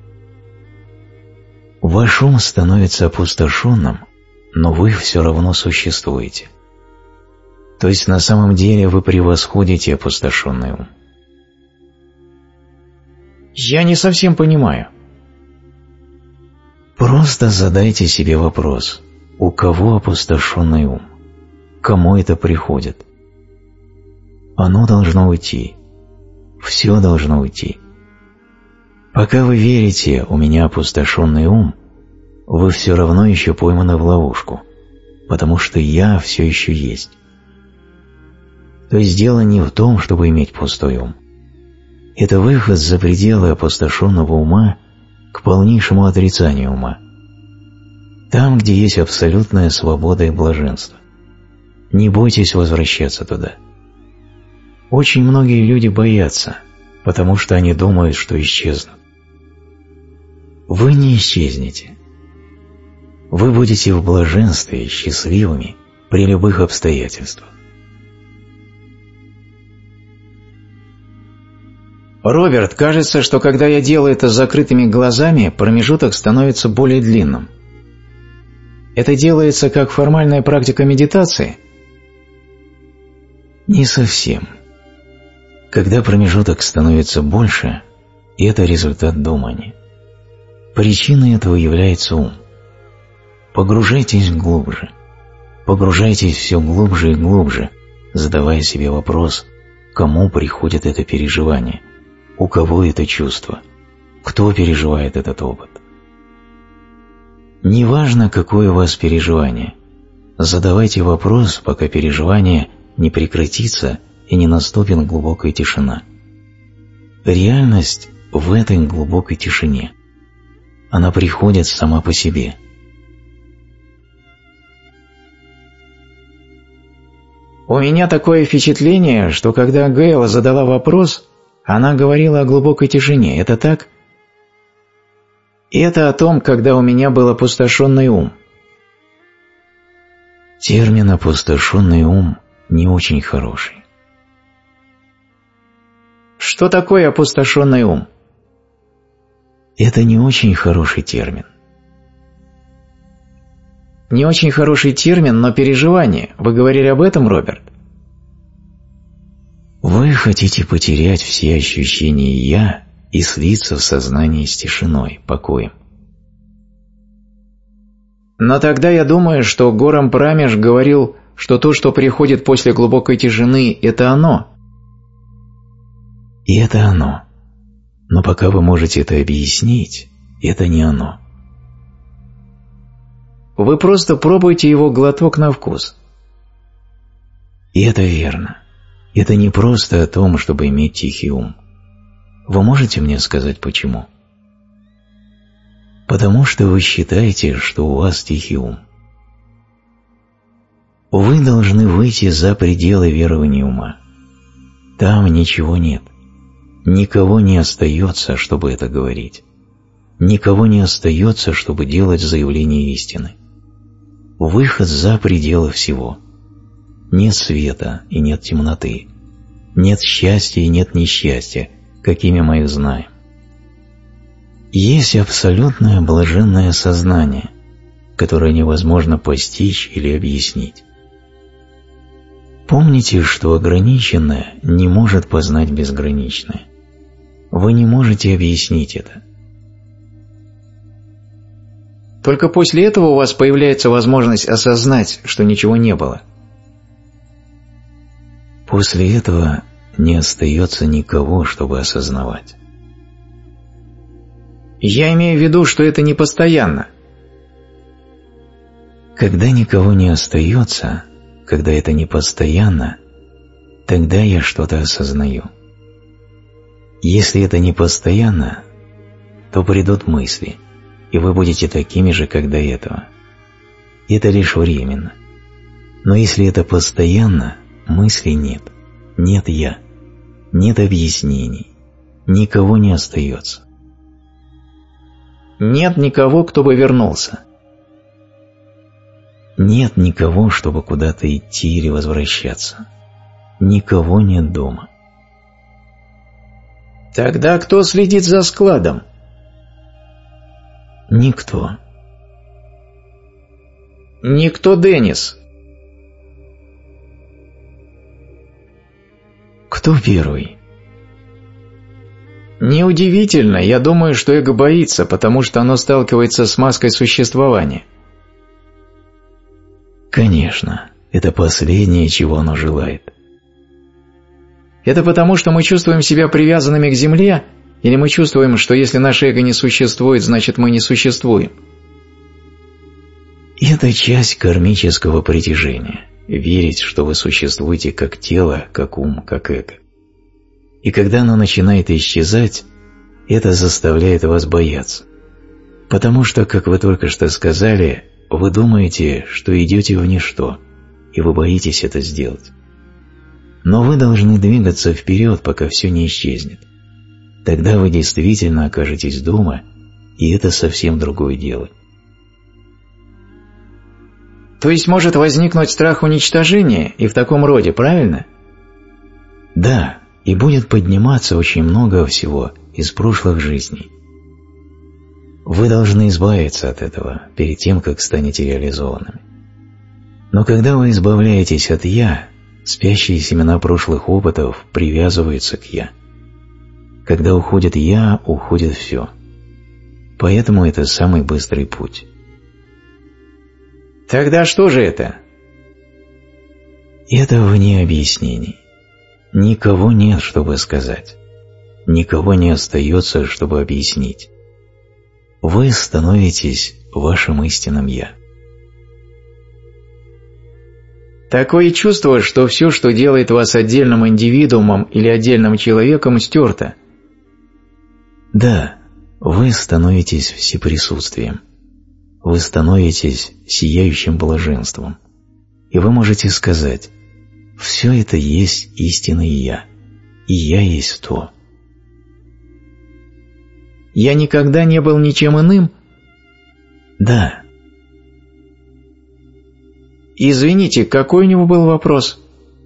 Ваш ум становится опустошенным, но вы все равно существуете. То есть на самом деле вы превосходите опустошенный ум. Я не совсем понимаю. Просто задайте себе вопрос: у кого опустошенный ум? Кому это приходит? Оно должно уйти. Все должно уйти. Пока вы верите «у меня опустошенный ум», вы все равно еще пойманы в ловушку, потому что «я» все еще есть. То есть дело не в том, чтобы иметь пустой ум. Это выход за пределы опустошенного ума к полнейшему отрицанию ума. Там, где есть абсолютная свобода и блаженство. Не бойтесь возвращаться туда. Очень многие люди боятся, потому что они думают, что исчезнут. Вы не исчезнете. Вы будете в блаженстве, счастливыми при любых обстоятельствах. Роберт, кажется, что когда я делаю это с закрытыми глазами, промежуток становится более длинным. Это делается как формальная практика медитации? Не совсем. Когда промежуток становится больше, это результат думания. Причиной этого является ум. Погружайтесь глубже. Погружайтесь все глубже и глубже, задавая себе вопрос, кому приходит это переживание, у кого это чувство, кто переживает этот опыт. Неважно, какое у вас переживание, задавайте вопрос, пока переживание не прекратится и не наступит глубокая тишина. Реальность в этой глубокой тишине. Она приходит сама по себе. У меня такое впечатление, что когда Гейла задала вопрос, она говорила о глубокой тишине. Это так? И это о том, когда у меня был опустошенный ум. Термин «опустошенный ум» не очень хороший. Что такое опустошенный ум? Это не очень хороший термин. Не очень хороший термин, но переживание. Вы говорили об этом, Роберт? Вы хотите потерять все ощущения «я» и слиться в сознании с тишиной, покоем. Но тогда я думаю, что Горам Прамеш говорил, что то, что приходит после глубокой тишины, это оно. И это оно. Но пока вы можете это объяснить, это не оно. Вы просто пробуйте его глоток на вкус. И это верно. Это не просто о том, чтобы иметь тихий ум. Вы можете мне сказать, почему? Потому что вы считаете, что у вас тихий ум. Вы должны выйти за пределы верования ума. Там ничего нет. Никого не остается, чтобы это говорить. Никого не остается, чтобы делать заявление истины. Выход за пределы всего. Нет света и нет темноты. Нет счастья и нет несчастья, какими мы их знаем. Есть абсолютное блаженное сознание, которое невозможно постичь или объяснить. Помните, что ограниченное не может познать безграничное. Вы не можете объяснить это. Только после этого у вас появляется возможность осознать, что ничего не было. После этого не остается никого, чтобы осознавать. Я имею в виду, что это не постоянно. Когда никого не остается, когда это не постоянно, тогда я что-то осознаю. Если это не постоянно, то придут мысли, и вы будете такими же, как до этого. Это лишь временно. Но если это постоянно, мыслей нет, нет «я», нет объяснений, никого не остается. Нет никого, кто бы вернулся. Нет никого, чтобы куда-то идти или возвращаться. Никого нет дома. Тогда кто следит за складом? Никто. Никто, Деннис. Кто первый? Неудивительно, я думаю, что эго боится, потому что оно сталкивается с маской существования. Конечно, это последнее, чего оно желает. Это потому, что мы чувствуем себя привязанными к земле, или мы чувствуем, что если наше эго не существует, значит мы не существуем? Это часть кармического притяжения – верить, что вы существуете как тело, как ум, как эго. И когда оно начинает исчезать, это заставляет вас бояться. Потому что, как вы только что сказали, вы думаете, что идете в ничто, и вы боитесь это сделать. Но вы должны двигаться вперед, пока все не исчезнет. Тогда вы действительно окажетесь дома, и это совсем другое дело. То есть может возникнуть страх уничтожения и в таком роде, правильно? Да, и будет подниматься очень много всего из прошлых жизней. Вы должны избавиться от этого перед тем, как станете реализованными. Но когда вы избавляетесь от «я», спящие семена прошлых опытов привязываются к «я». Когда уходит «я», уходит все. Поэтому это самый быстрый путь. Тогда что же это? Это вне объяснений. Никого нет, чтобы сказать. Никого не остается, чтобы объяснить. Вы становитесь вашим истинным «я». Такое чувство, что все, что делает вас отдельным индивидуумом или отдельным человеком, стерто. Да, вы становитесь всеприсутствием. Вы становитесь сияющим блаженством. И вы можете сказать: «Все это есть истинное Я, и Я есть то». Я никогда не был ничем иным? Да. Извините, какой у него был вопрос?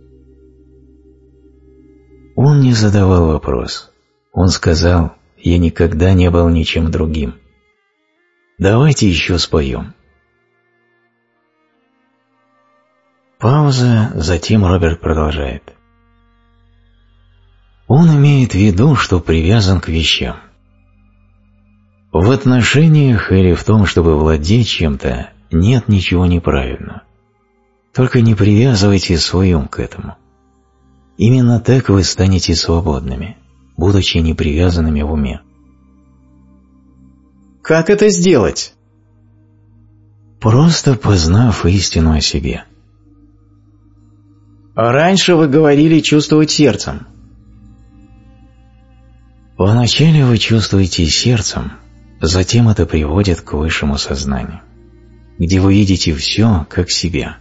Он не задавал вопрос. Он сказал: «Я никогда не был ничем другим». Давайте еще споем. Пауза, затем Роберт продолжает. Он имеет в виду, что привязан к вещам. В отношениях или в том, чтобы владеть чем-то, нет ничего неправильного. Только не привязывайте свой ум к этому. Именно так вы станете свободными, будучи не привязанными в уме. Как это сделать? Просто познав истину о себе. Раньше вы говорили чувствовать сердцем. Вначале вы чувствуете сердцем, затем это приводит к высшему сознанию, где вы видите все как себя.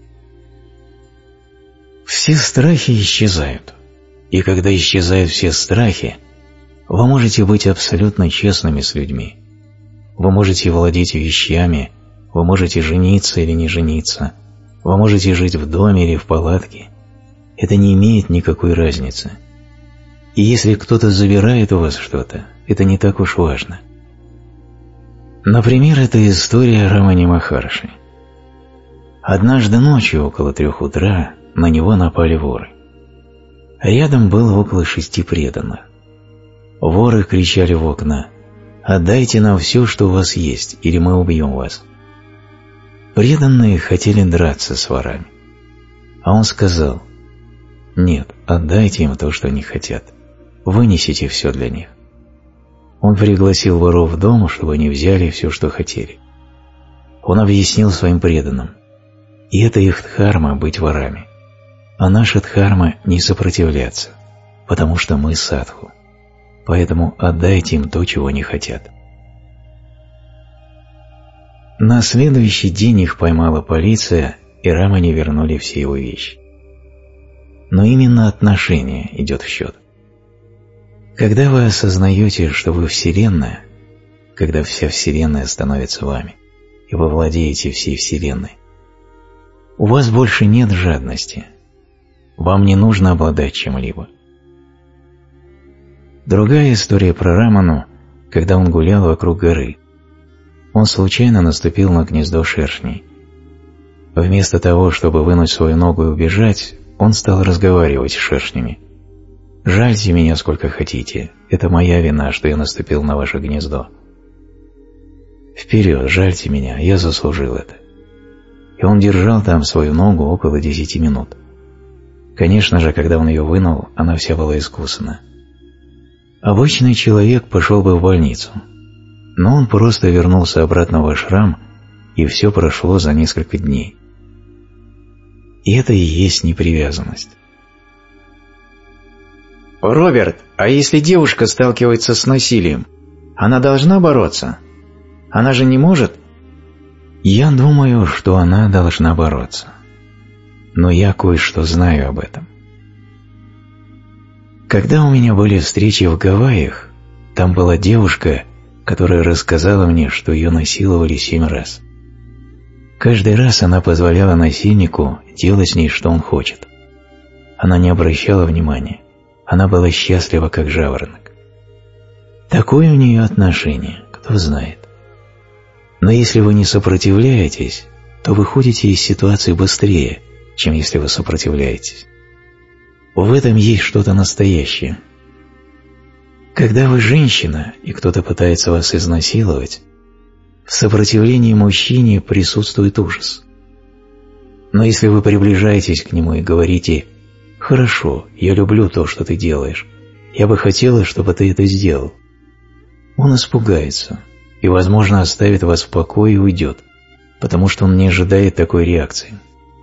Все страхи исчезают, и когда исчезают все страхи, вы можете быть абсолютно честными с людьми. Вы можете владеть вещами, вы можете жениться или не жениться, вы можете жить в доме или в палатке. Это не имеет никакой разницы. И если кто-то забирает у вас что-то, это не так уж важно. Например, это история Рамани Махарши. Однажды ночью, около трех утра, на него напали воры. Рядом было около шести преданных. Воры кричали в окна: «Отдайте нам все, что у вас есть, или мы убьем вас». Преданные хотели драться с ворами. А он сказал: «Нет, отдайте им то, что они хотят. Вынесите все для них». Он пригласил воров в дом, чтобы они взяли все, что хотели. Он объяснил своим преданным: и это их дхарма быть ворами, а наша дхарма не сопротивляться, потому что мы садху. Поэтому отдайте им то, чего они хотят. На следующий день их поймала полиция, и Рамане вернули все его вещи. Но именно отношение идет в счет. Когда вы осознаете, что вы Вселенная, когда вся Вселенная становится вами, и вы владеете всей Вселенной, у вас больше нет жадности. Вам не нужно обладать чем-либо. Другая история про Раману, когда он гулял вокруг горы. Он случайно наступил на гнездо шершней. Вместо того, чтобы вынуть свою ногу и убежать, он стал разговаривать с шершнями. «Жальте меня сколько хотите, это моя вина, что я наступил на ваше гнездо. Вперед, жальте меня, я заслужил это». И он держал там свою ногу около десяти минут. Конечно же, когда он ее вынул, она вся была искусана. Обычный человек пошел бы в больницу, но он просто вернулся обратно в ашрам, и все прошло за несколько дней. И это и есть непривязанность. Роберт, а если девушка сталкивается с насилием, она должна бороться? Она же не может? Я думаю, что она должна бороться. Но я кое-что знаю об этом. Когда у меня были встречи в Гавайях, там была девушка, которая рассказала мне, что ее насиловали семь раз. Каждый раз она позволяла насильнику делать с ней, что он хочет. Она не обращала внимания. Она была счастлива, как жаворонок. Такое у нее отношение, кто знает. Но если вы не сопротивляетесь, то выходите из ситуации быстрее, чем если вы сопротивляетесь. В этом есть что-то настоящее. Когда вы женщина, и кто-то пытается вас изнасиловать, в сопротивлении мужчине присутствует ужас. Но если вы приближаетесь к нему и говорите: «Хорошо, я люблю то, что ты делаешь, я бы хотела, чтобы ты это сделал», он испугается и, возможно, оставит вас в покое и уйдет, потому что он не ожидает такой реакции.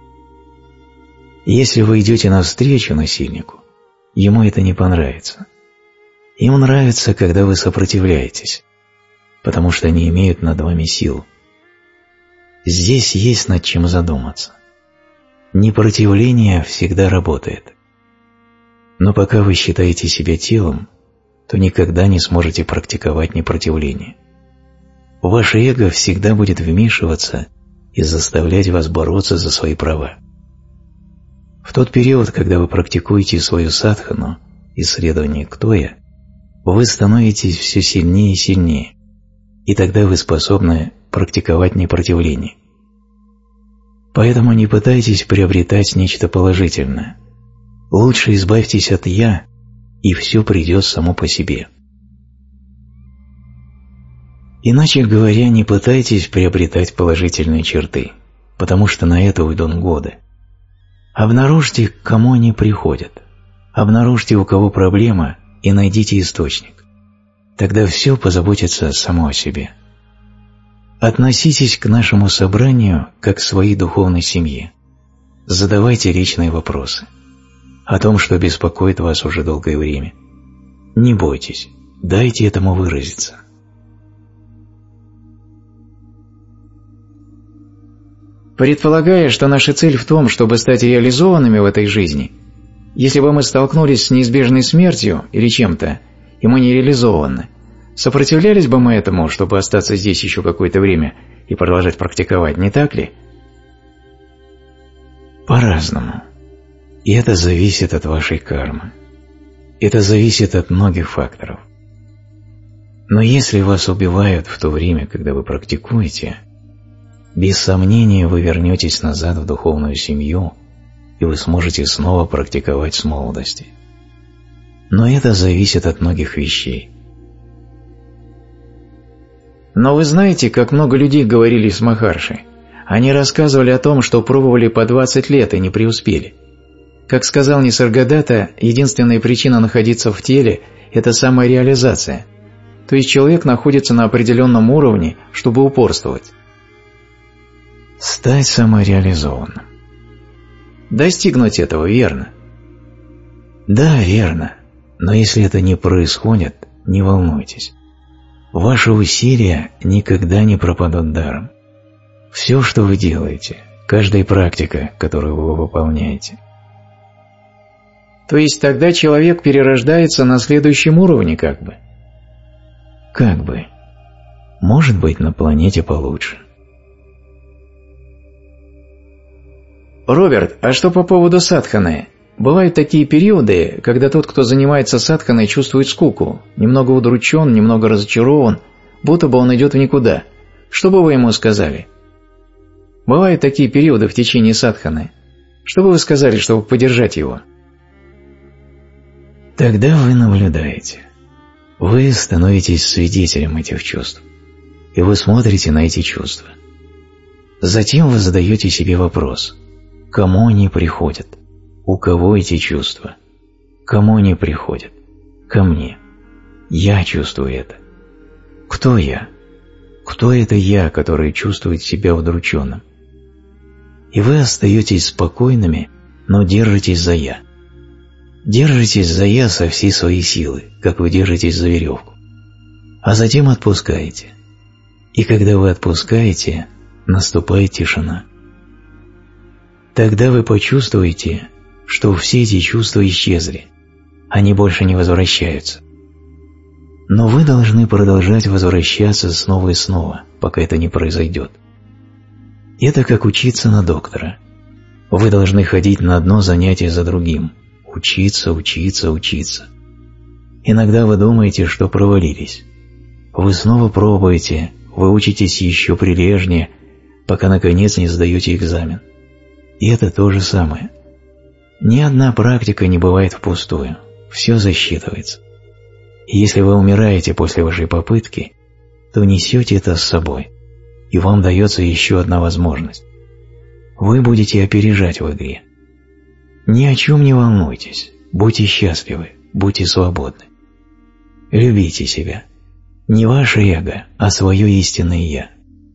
Если вы идете навстречу насильнику, ему это не понравится. Ему нравится, когда вы сопротивляетесь, потому что они имеют над вами силу. Здесь есть над чем задуматься. Непротивление всегда работает. Но пока вы считаете себя телом, то никогда не сможете практиковать непротивление. Ваше эго всегда будет вмешиваться и заставлять вас бороться за свои права. В тот период, когда вы практикуете свою садхану, исследование «Кто я?», вы становитесь все сильнее и сильнее, и тогда вы способны практиковать непротивление. Поэтому не пытайтесь приобретать нечто положительное. Лучше избавьтесь от «я», и все придет само по себе. Иначе говоря, не пытайтесь приобретать положительные черты, потому что на это уйдут годы. Обнаружьте, к кому они приходят. Обнаружьте, у кого проблема, и найдите источник. Тогда все позаботится само о себе. Относитесь к нашему собранию как к своей духовной семье. Задавайте личные вопросы о том, что беспокоит вас уже долгое время. Не бойтесь, дайте этому выразиться. Предполагая, что наша цель в том, чтобы стать реализованными в этой жизни, если бы мы столкнулись с неизбежной смертью или чем-то, и мы не реализованы, сопротивлялись бы мы этому, чтобы остаться здесь еще какое-то время и продолжать практиковать, не так ли? По-разному. И это зависит от вашей кармы. Это зависит от многих факторов. Но если вас убивают в то время, когда вы практикуете, без сомнения вы вернетесь назад в духовную семью, и вы сможете снова практиковать с молодости. Но это зависит от многих вещей. Но вы знаете, как много людей говорили с Махарши. Они рассказывали о том, что пробовали по двадцать лет и не преуспели. Как сказал Нисаргадатта, единственная причина находиться в теле – это самореализация. То есть человек находится на определенном уровне, чтобы упорствовать. Стать самореализованным. Достигнуть этого, верно? Да, верно. Но если это не происходит, не волнуйтесь. Ваши усилия никогда не пропадут даром. Все, что вы делаете, каждая практика, которую вы выполняете. То есть тогда человек перерождается на следующем уровне, как бы? Как бы. Может быть, на планете получше. Роберт, а что по поводу садханы? Бывают такие периоды, когда тот, кто занимается садханой, чувствует скуку, немного удручен, немного разочарован, будто бы он идет в никуда. Что бы вы ему сказали? Бывают такие периоды в течение садханы. Что бы вы сказали, чтобы поддержать его? Тогда вы наблюдаете. Вы становитесь свидетелем этих чувств. И вы смотрите на эти чувства. Затем вы задаете себе вопрос. Кому они приходят? У кого эти чувства? Кому они приходят? Ко мне. Я чувствую это. Кто я? Кто это я, который чувствует себя удрученным? И вы остаетесь спокойными, но держитесь за «я». Держитесь за «я» со всей своей силы, как вы держитесь за веревку. А затем отпускаете. И когда вы отпускаете, наступает тишина. Тогда вы почувствуете, что все эти чувства исчезли, они больше не возвращаются. Но вы должны продолжать возвращаться снова и снова, пока это не произойдет. Это как учиться на доктора. Вы должны ходить на одно занятие за другим, учиться, учиться, учиться. Иногда вы думаете, что провалились. Вы снова пробуете, вы учитесь еще прилежнее, пока наконец не сдаете экзамен. И это то же самое. Ни одна практика не бывает впустую, все засчитывается. И если вы умираете после вашей попытки, то несете это с собой, и вам дается еще одна возможность. Вы будете опережать в игре. Ни о чем не волнуйтесь, будьте счастливы, будьте свободны. Любите себя. Не ваше эго, а свое истинное «я».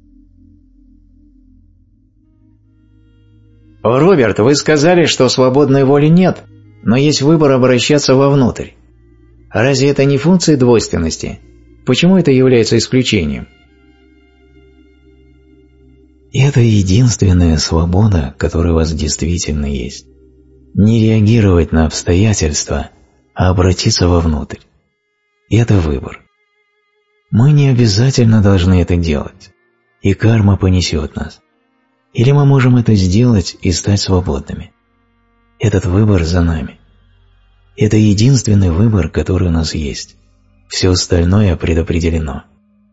Роберт, вы сказали, что свободной воли нет, но есть выбор обращаться вовнутрь. Разве это не функция двойственности? Почему это является исключением? Это единственная свобода, которая у вас действительно есть. Не реагировать на обстоятельства, а обратиться вовнутрь. Это выбор. Мы не обязательно должны это делать, и карма понесет нас. Или мы можем это сделать и стать свободными. Этот выбор за нами. Это единственный выбор, который у нас есть. Все остальное предопределено.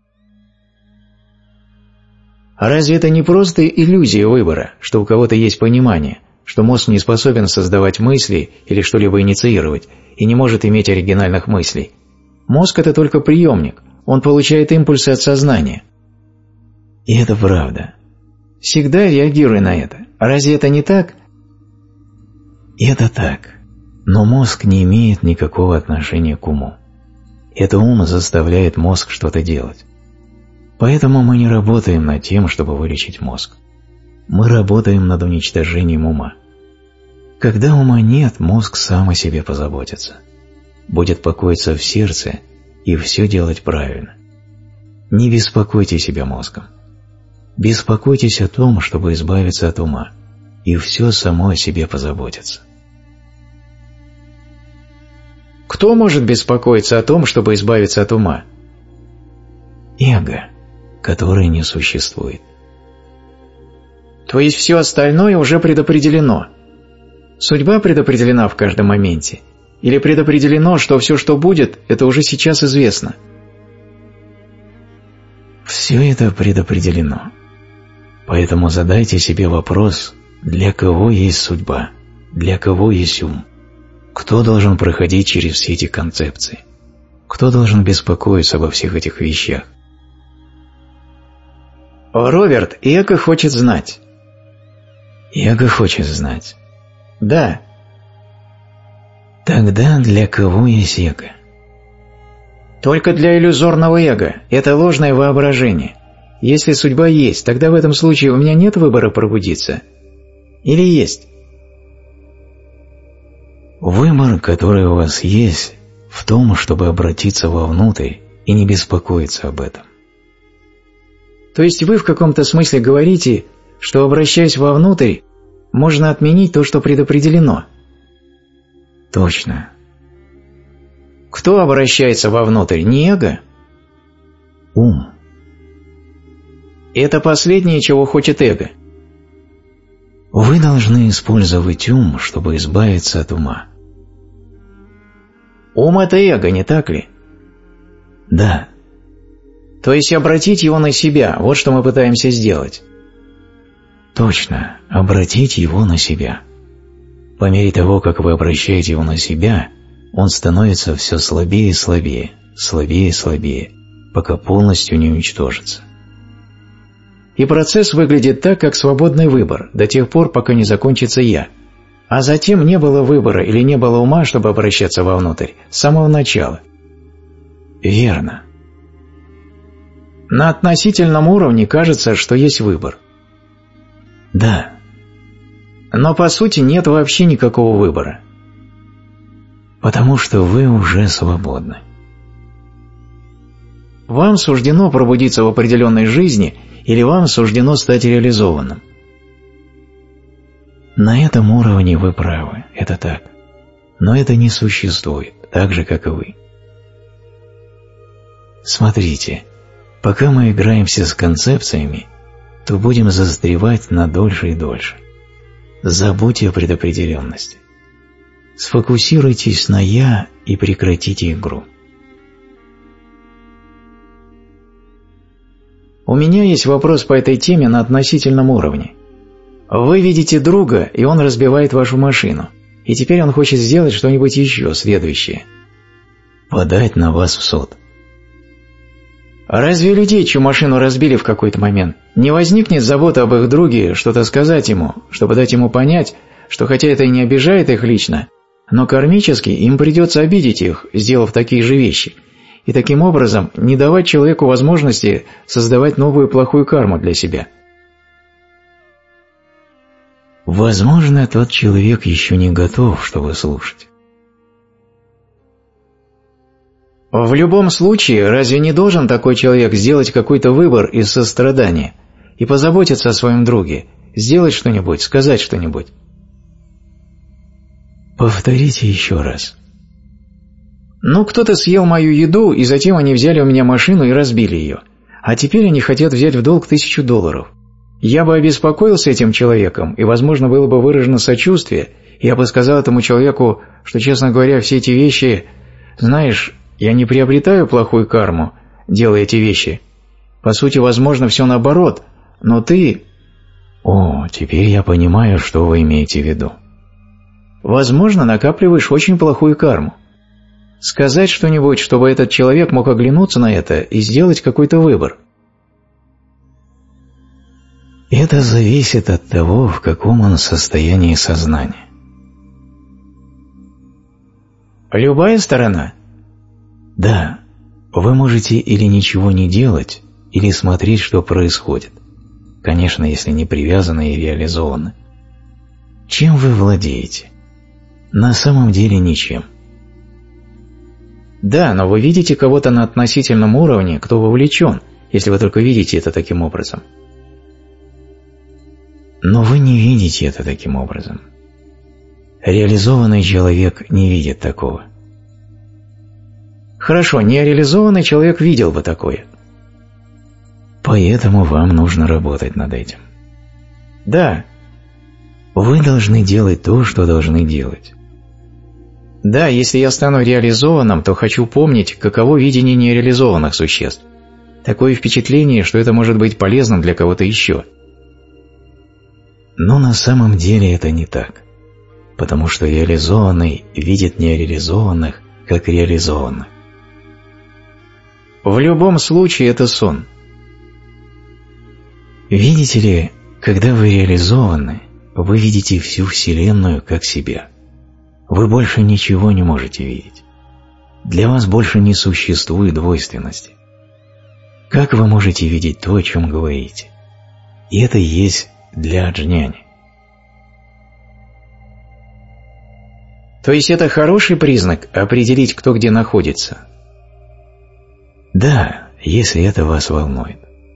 А разве это не просто иллюзия выбора, что у кого-то есть понимание, что мозг не способен создавать мысли или что-либо инициировать и не может иметь оригинальных мыслей? Мозг – это только приемник, он получает импульсы от сознания. И это правда. Всегда реагируй на это. А разве это не так? Это так. Но мозг не имеет никакого отношения к уму. Это ум заставляет мозг что-то делать. Поэтому мы не работаем над тем, чтобы вылечить мозг. Мы работаем над уничтожением ума. Когда ума нет, мозг сам о себе позаботится. Будет покоиться в сердце и все делать правильно. Не беспокойте себя мозгом. Беспокойтесь о том, чтобы избавиться от ума, и все само о себе позаботится. Кто может беспокоиться о том, чтобы избавиться от ума? Эго, которое не существует. То есть все остальное уже предопределено. Судьба предопределена в каждом моменте. Или предопределено, что все, что будет, это уже сейчас известно. Все это предопределено. Поэтому задайте себе вопрос, для кого есть судьба, для кого есть ум. Кто должен проходить через все эти концепции? Кто должен беспокоиться обо всех этих вещах? Роберт, эго хочет знать. Эго хочет знать. Да. Тогда для кого есть эго? Только для иллюзорного эго. Это ложное воображение. Если судьба есть, тогда в этом случае у меня нет выбора пробудиться. Или есть? Выбор, который у вас есть, в том, чтобы обратиться вовнутрь и не беспокоиться об этом. То есть вы в каком-то смысле говорите, что, обращаясь вовнутрь, можно отменить то, что предопределено? Точно. Кто обращается вовнутрь? Не эго? Ум. Это последнее, чего хочет эго. Вы должны использовать ум, чтобы избавиться от ума. Ум – это эго, не так ли? Да. То есть обратить его на себя – вот что мы пытаемся сделать. Точно, обратить его на себя. По мере того, как вы обращаете его на себя, он становится все слабее и слабее, слабее и слабее, пока полностью не уничтожится. И процесс выглядит так, как свободный выбор, до тех пор, пока не закончится «я». А затем не было выбора или не было ума, чтобы обращаться вовнутрь, с самого начала. Верно. На относительном уровне кажется, что есть выбор. Да. Но по сути нет вообще никакого выбора. Потому что вы уже свободны. Вам суждено пробудиться в определенной жизни или вам суждено стать реализованным? На этом уровне вы правы, это так. Но это не существует, так же, как и вы. Смотрите, пока мы играемся с концепциями, то будем застревать на дольше и дольше. Забудьте о предопределенности. Сфокусируйтесь на «я» и прекратите игру. У меня есть вопрос по этой теме на относительном уровне. Вы видите друга, и он разбивает вашу машину, и теперь он хочет сделать что-нибудь еще, следующее. Подать на вас в суд. Разве людей, чью машину разбили в какой-то момент, не возникнет забота об их друге, что-то сказать ему, чтобы дать ему понять, что хотя это и не обижает их лично, но кармически им придется обидеть их, сделав такие же вещи, и таким образом не давать человеку возможности создавать новую плохую карму для себя? Возможно, тот человек еще не готов, чтобы слушать. В любом случае, разве не должен такой человек сделать какой-то выбор из сострадания и позаботиться о своем друге, сделать что-нибудь, сказать что-нибудь? Повторите еще раз. Ну, кто-то съел мою еду, и затем они взяли у меня машину и разбили ее. А теперь они хотят взять в долг тысячу долларов. Я бы обеспокоился этим человеком, и, возможно, было бы выражено сочувствие, и я бы сказал этому человеку, что, честно говоря, все эти вещи... Знаешь, я не приобретаю плохую карму, делая эти вещи. По сути, возможно, все наоборот, но ты... О, теперь я понимаю, что вы имеете в виду. Возможно, накапливаешь очень плохую карму. Сказать что-нибудь, чтобы этот человек мог оглянуться на это и сделать какой-то выбор. Это зависит от того, в каком он состоянии сознания. Любая сторона? Да. Вы можете или ничего не делать, или смотреть, что происходит. Конечно, если не привязаны и реализованы. Чем вы владеете? На самом деле ничем. Да, но вы видите кого-то на относительном уровне, кто вовлечен, если вы только видите это таким образом. Но вы не видите это таким образом. Реализованный человек не видит такого. Хорошо, нереализованный человек видел бы такое. Поэтому вам нужно работать над этим. Да. Вы должны делать то, что должны делать. Да, если я стану реализованным, то хочу помнить, каково видение нереализованных существ. Такое впечатление, что это может быть полезным для кого-то еще. Но на самом деле это не так, потому что реализованный видит нереализованных как реализованных. В любом случае это сон. Видите ли, когда вы реализованы, вы видите всю Вселенную как себя. Вы больше ничего не можете видеть. Для вас больше не существует двойственности. Как вы можете видеть то, о чем говорите? И это и есть для аджняни. То есть это хороший признак определить, кто где находится? Да, если это вас волнует.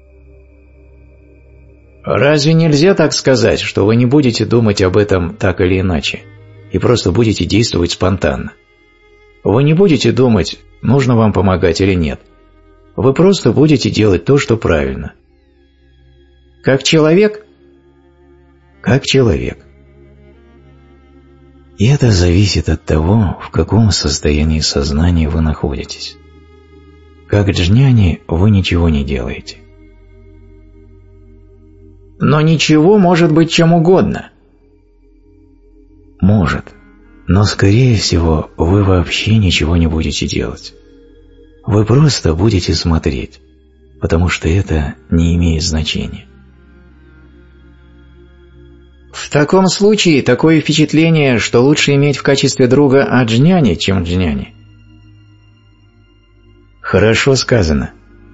Разве нельзя так сказать, что вы не будете думать об этом так или иначе, и просто будете действовать спонтанно? Вы не будете думать, нужно вам помогать или нет. Вы просто будете делать то, что правильно. Как человек? Как человек. И это зависит от того, в каком состоянии сознания вы находитесь. Как джняни вы ничего не делаете. Но ничего может быть чем угодно. Может, но скорее всего вы вообще ничего не будете делать. Вы просто будете смотреть, потому что это не имеет значения. В таком случае такое впечатление, что лучше иметь в качестве друга аджняни, чем джняни. Хорошо сказано.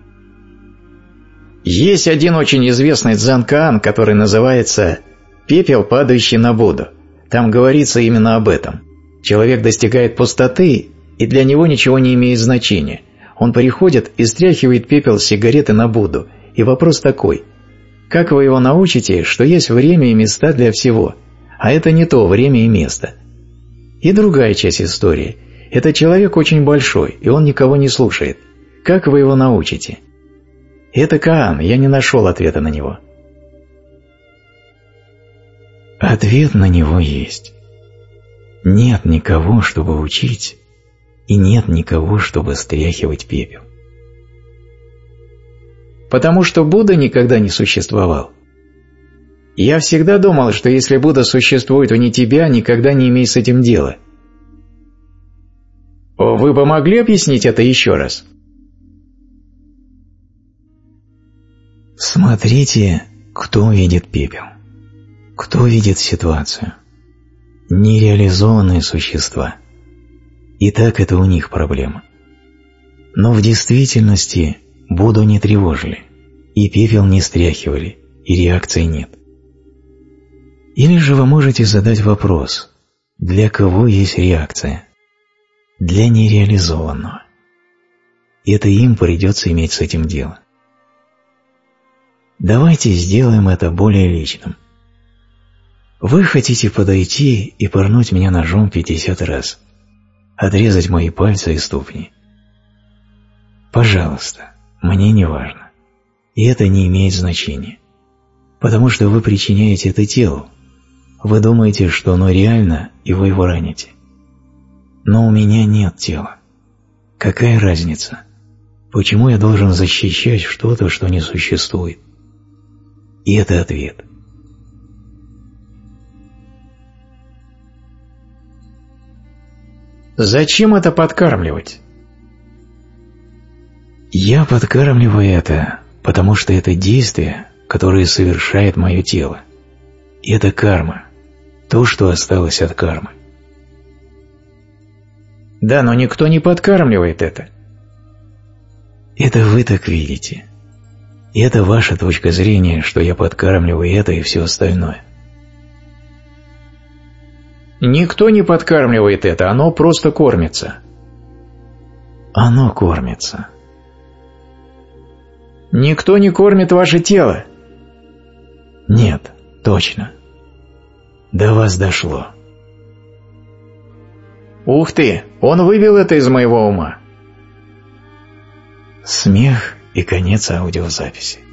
Есть один очень известный дзен-каан, который называется «Пепел, падающий на Будду». Там говорится именно об этом. Человек достигает пустоты, и для него ничего не имеет значения. Он приходит и стряхивает пепел с сигареты на Будду. И вопрос такой: как вы его научите, что есть время и места для всего, а это не то время и место? И другая часть истории. Этот человек очень большой, и он никого не слушает. Как вы его научите? Это Каан, я не нашел ответа на него. Ответ на него есть. Нет никого, чтобы учить, и нет никого, чтобы стряхивать пепел. Потому что Будда никогда не существовал. Я всегда думал, что если Будда существует вне тебя, никогда не имей с этим дела. Вы бы могли объяснить это еще раз? Смотрите, кто видит пепел, кто видит ситуацию. Нереализованные существа. И так это у них проблема. Но в действительности Будду не тревожили, и пепел не стряхивали, и реакции нет. Или же вы можете задать вопрос, для кого есть реакция? Для нереализованного. Это им придется иметь с этим дело. Давайте сделаем это более личным. Вы хотите подойти и пырнуть меня ножом пятьдесят раз, отрезать мои пальцы и ступни. Пожалуйста, мне не важно. И это не имеет значения, потому что вы причиняете это телу. Вы думаете, что оно реально, и вы его раните. Но у меня нет тела. Какая разница? Почему я должен защищать что-то, что не существует? И это ответ. Зачем это подкармливать? Я подкармливаю это, потому что это действие, которое совершает мое тело. И это карма, то, что осталось от кармы. Да, но никто не подкармливает это. Это вы так видите. И это ваша точка зрения, что я подкармливаю это и все остальное. Никто не подкармливает это, оно просто кормится. Оно кормится. Никто не кормит ваше тело. Нет, точно. До вас дошло. Ух ты, он выбил это из моего ума. Смех и конец аудиозаписи.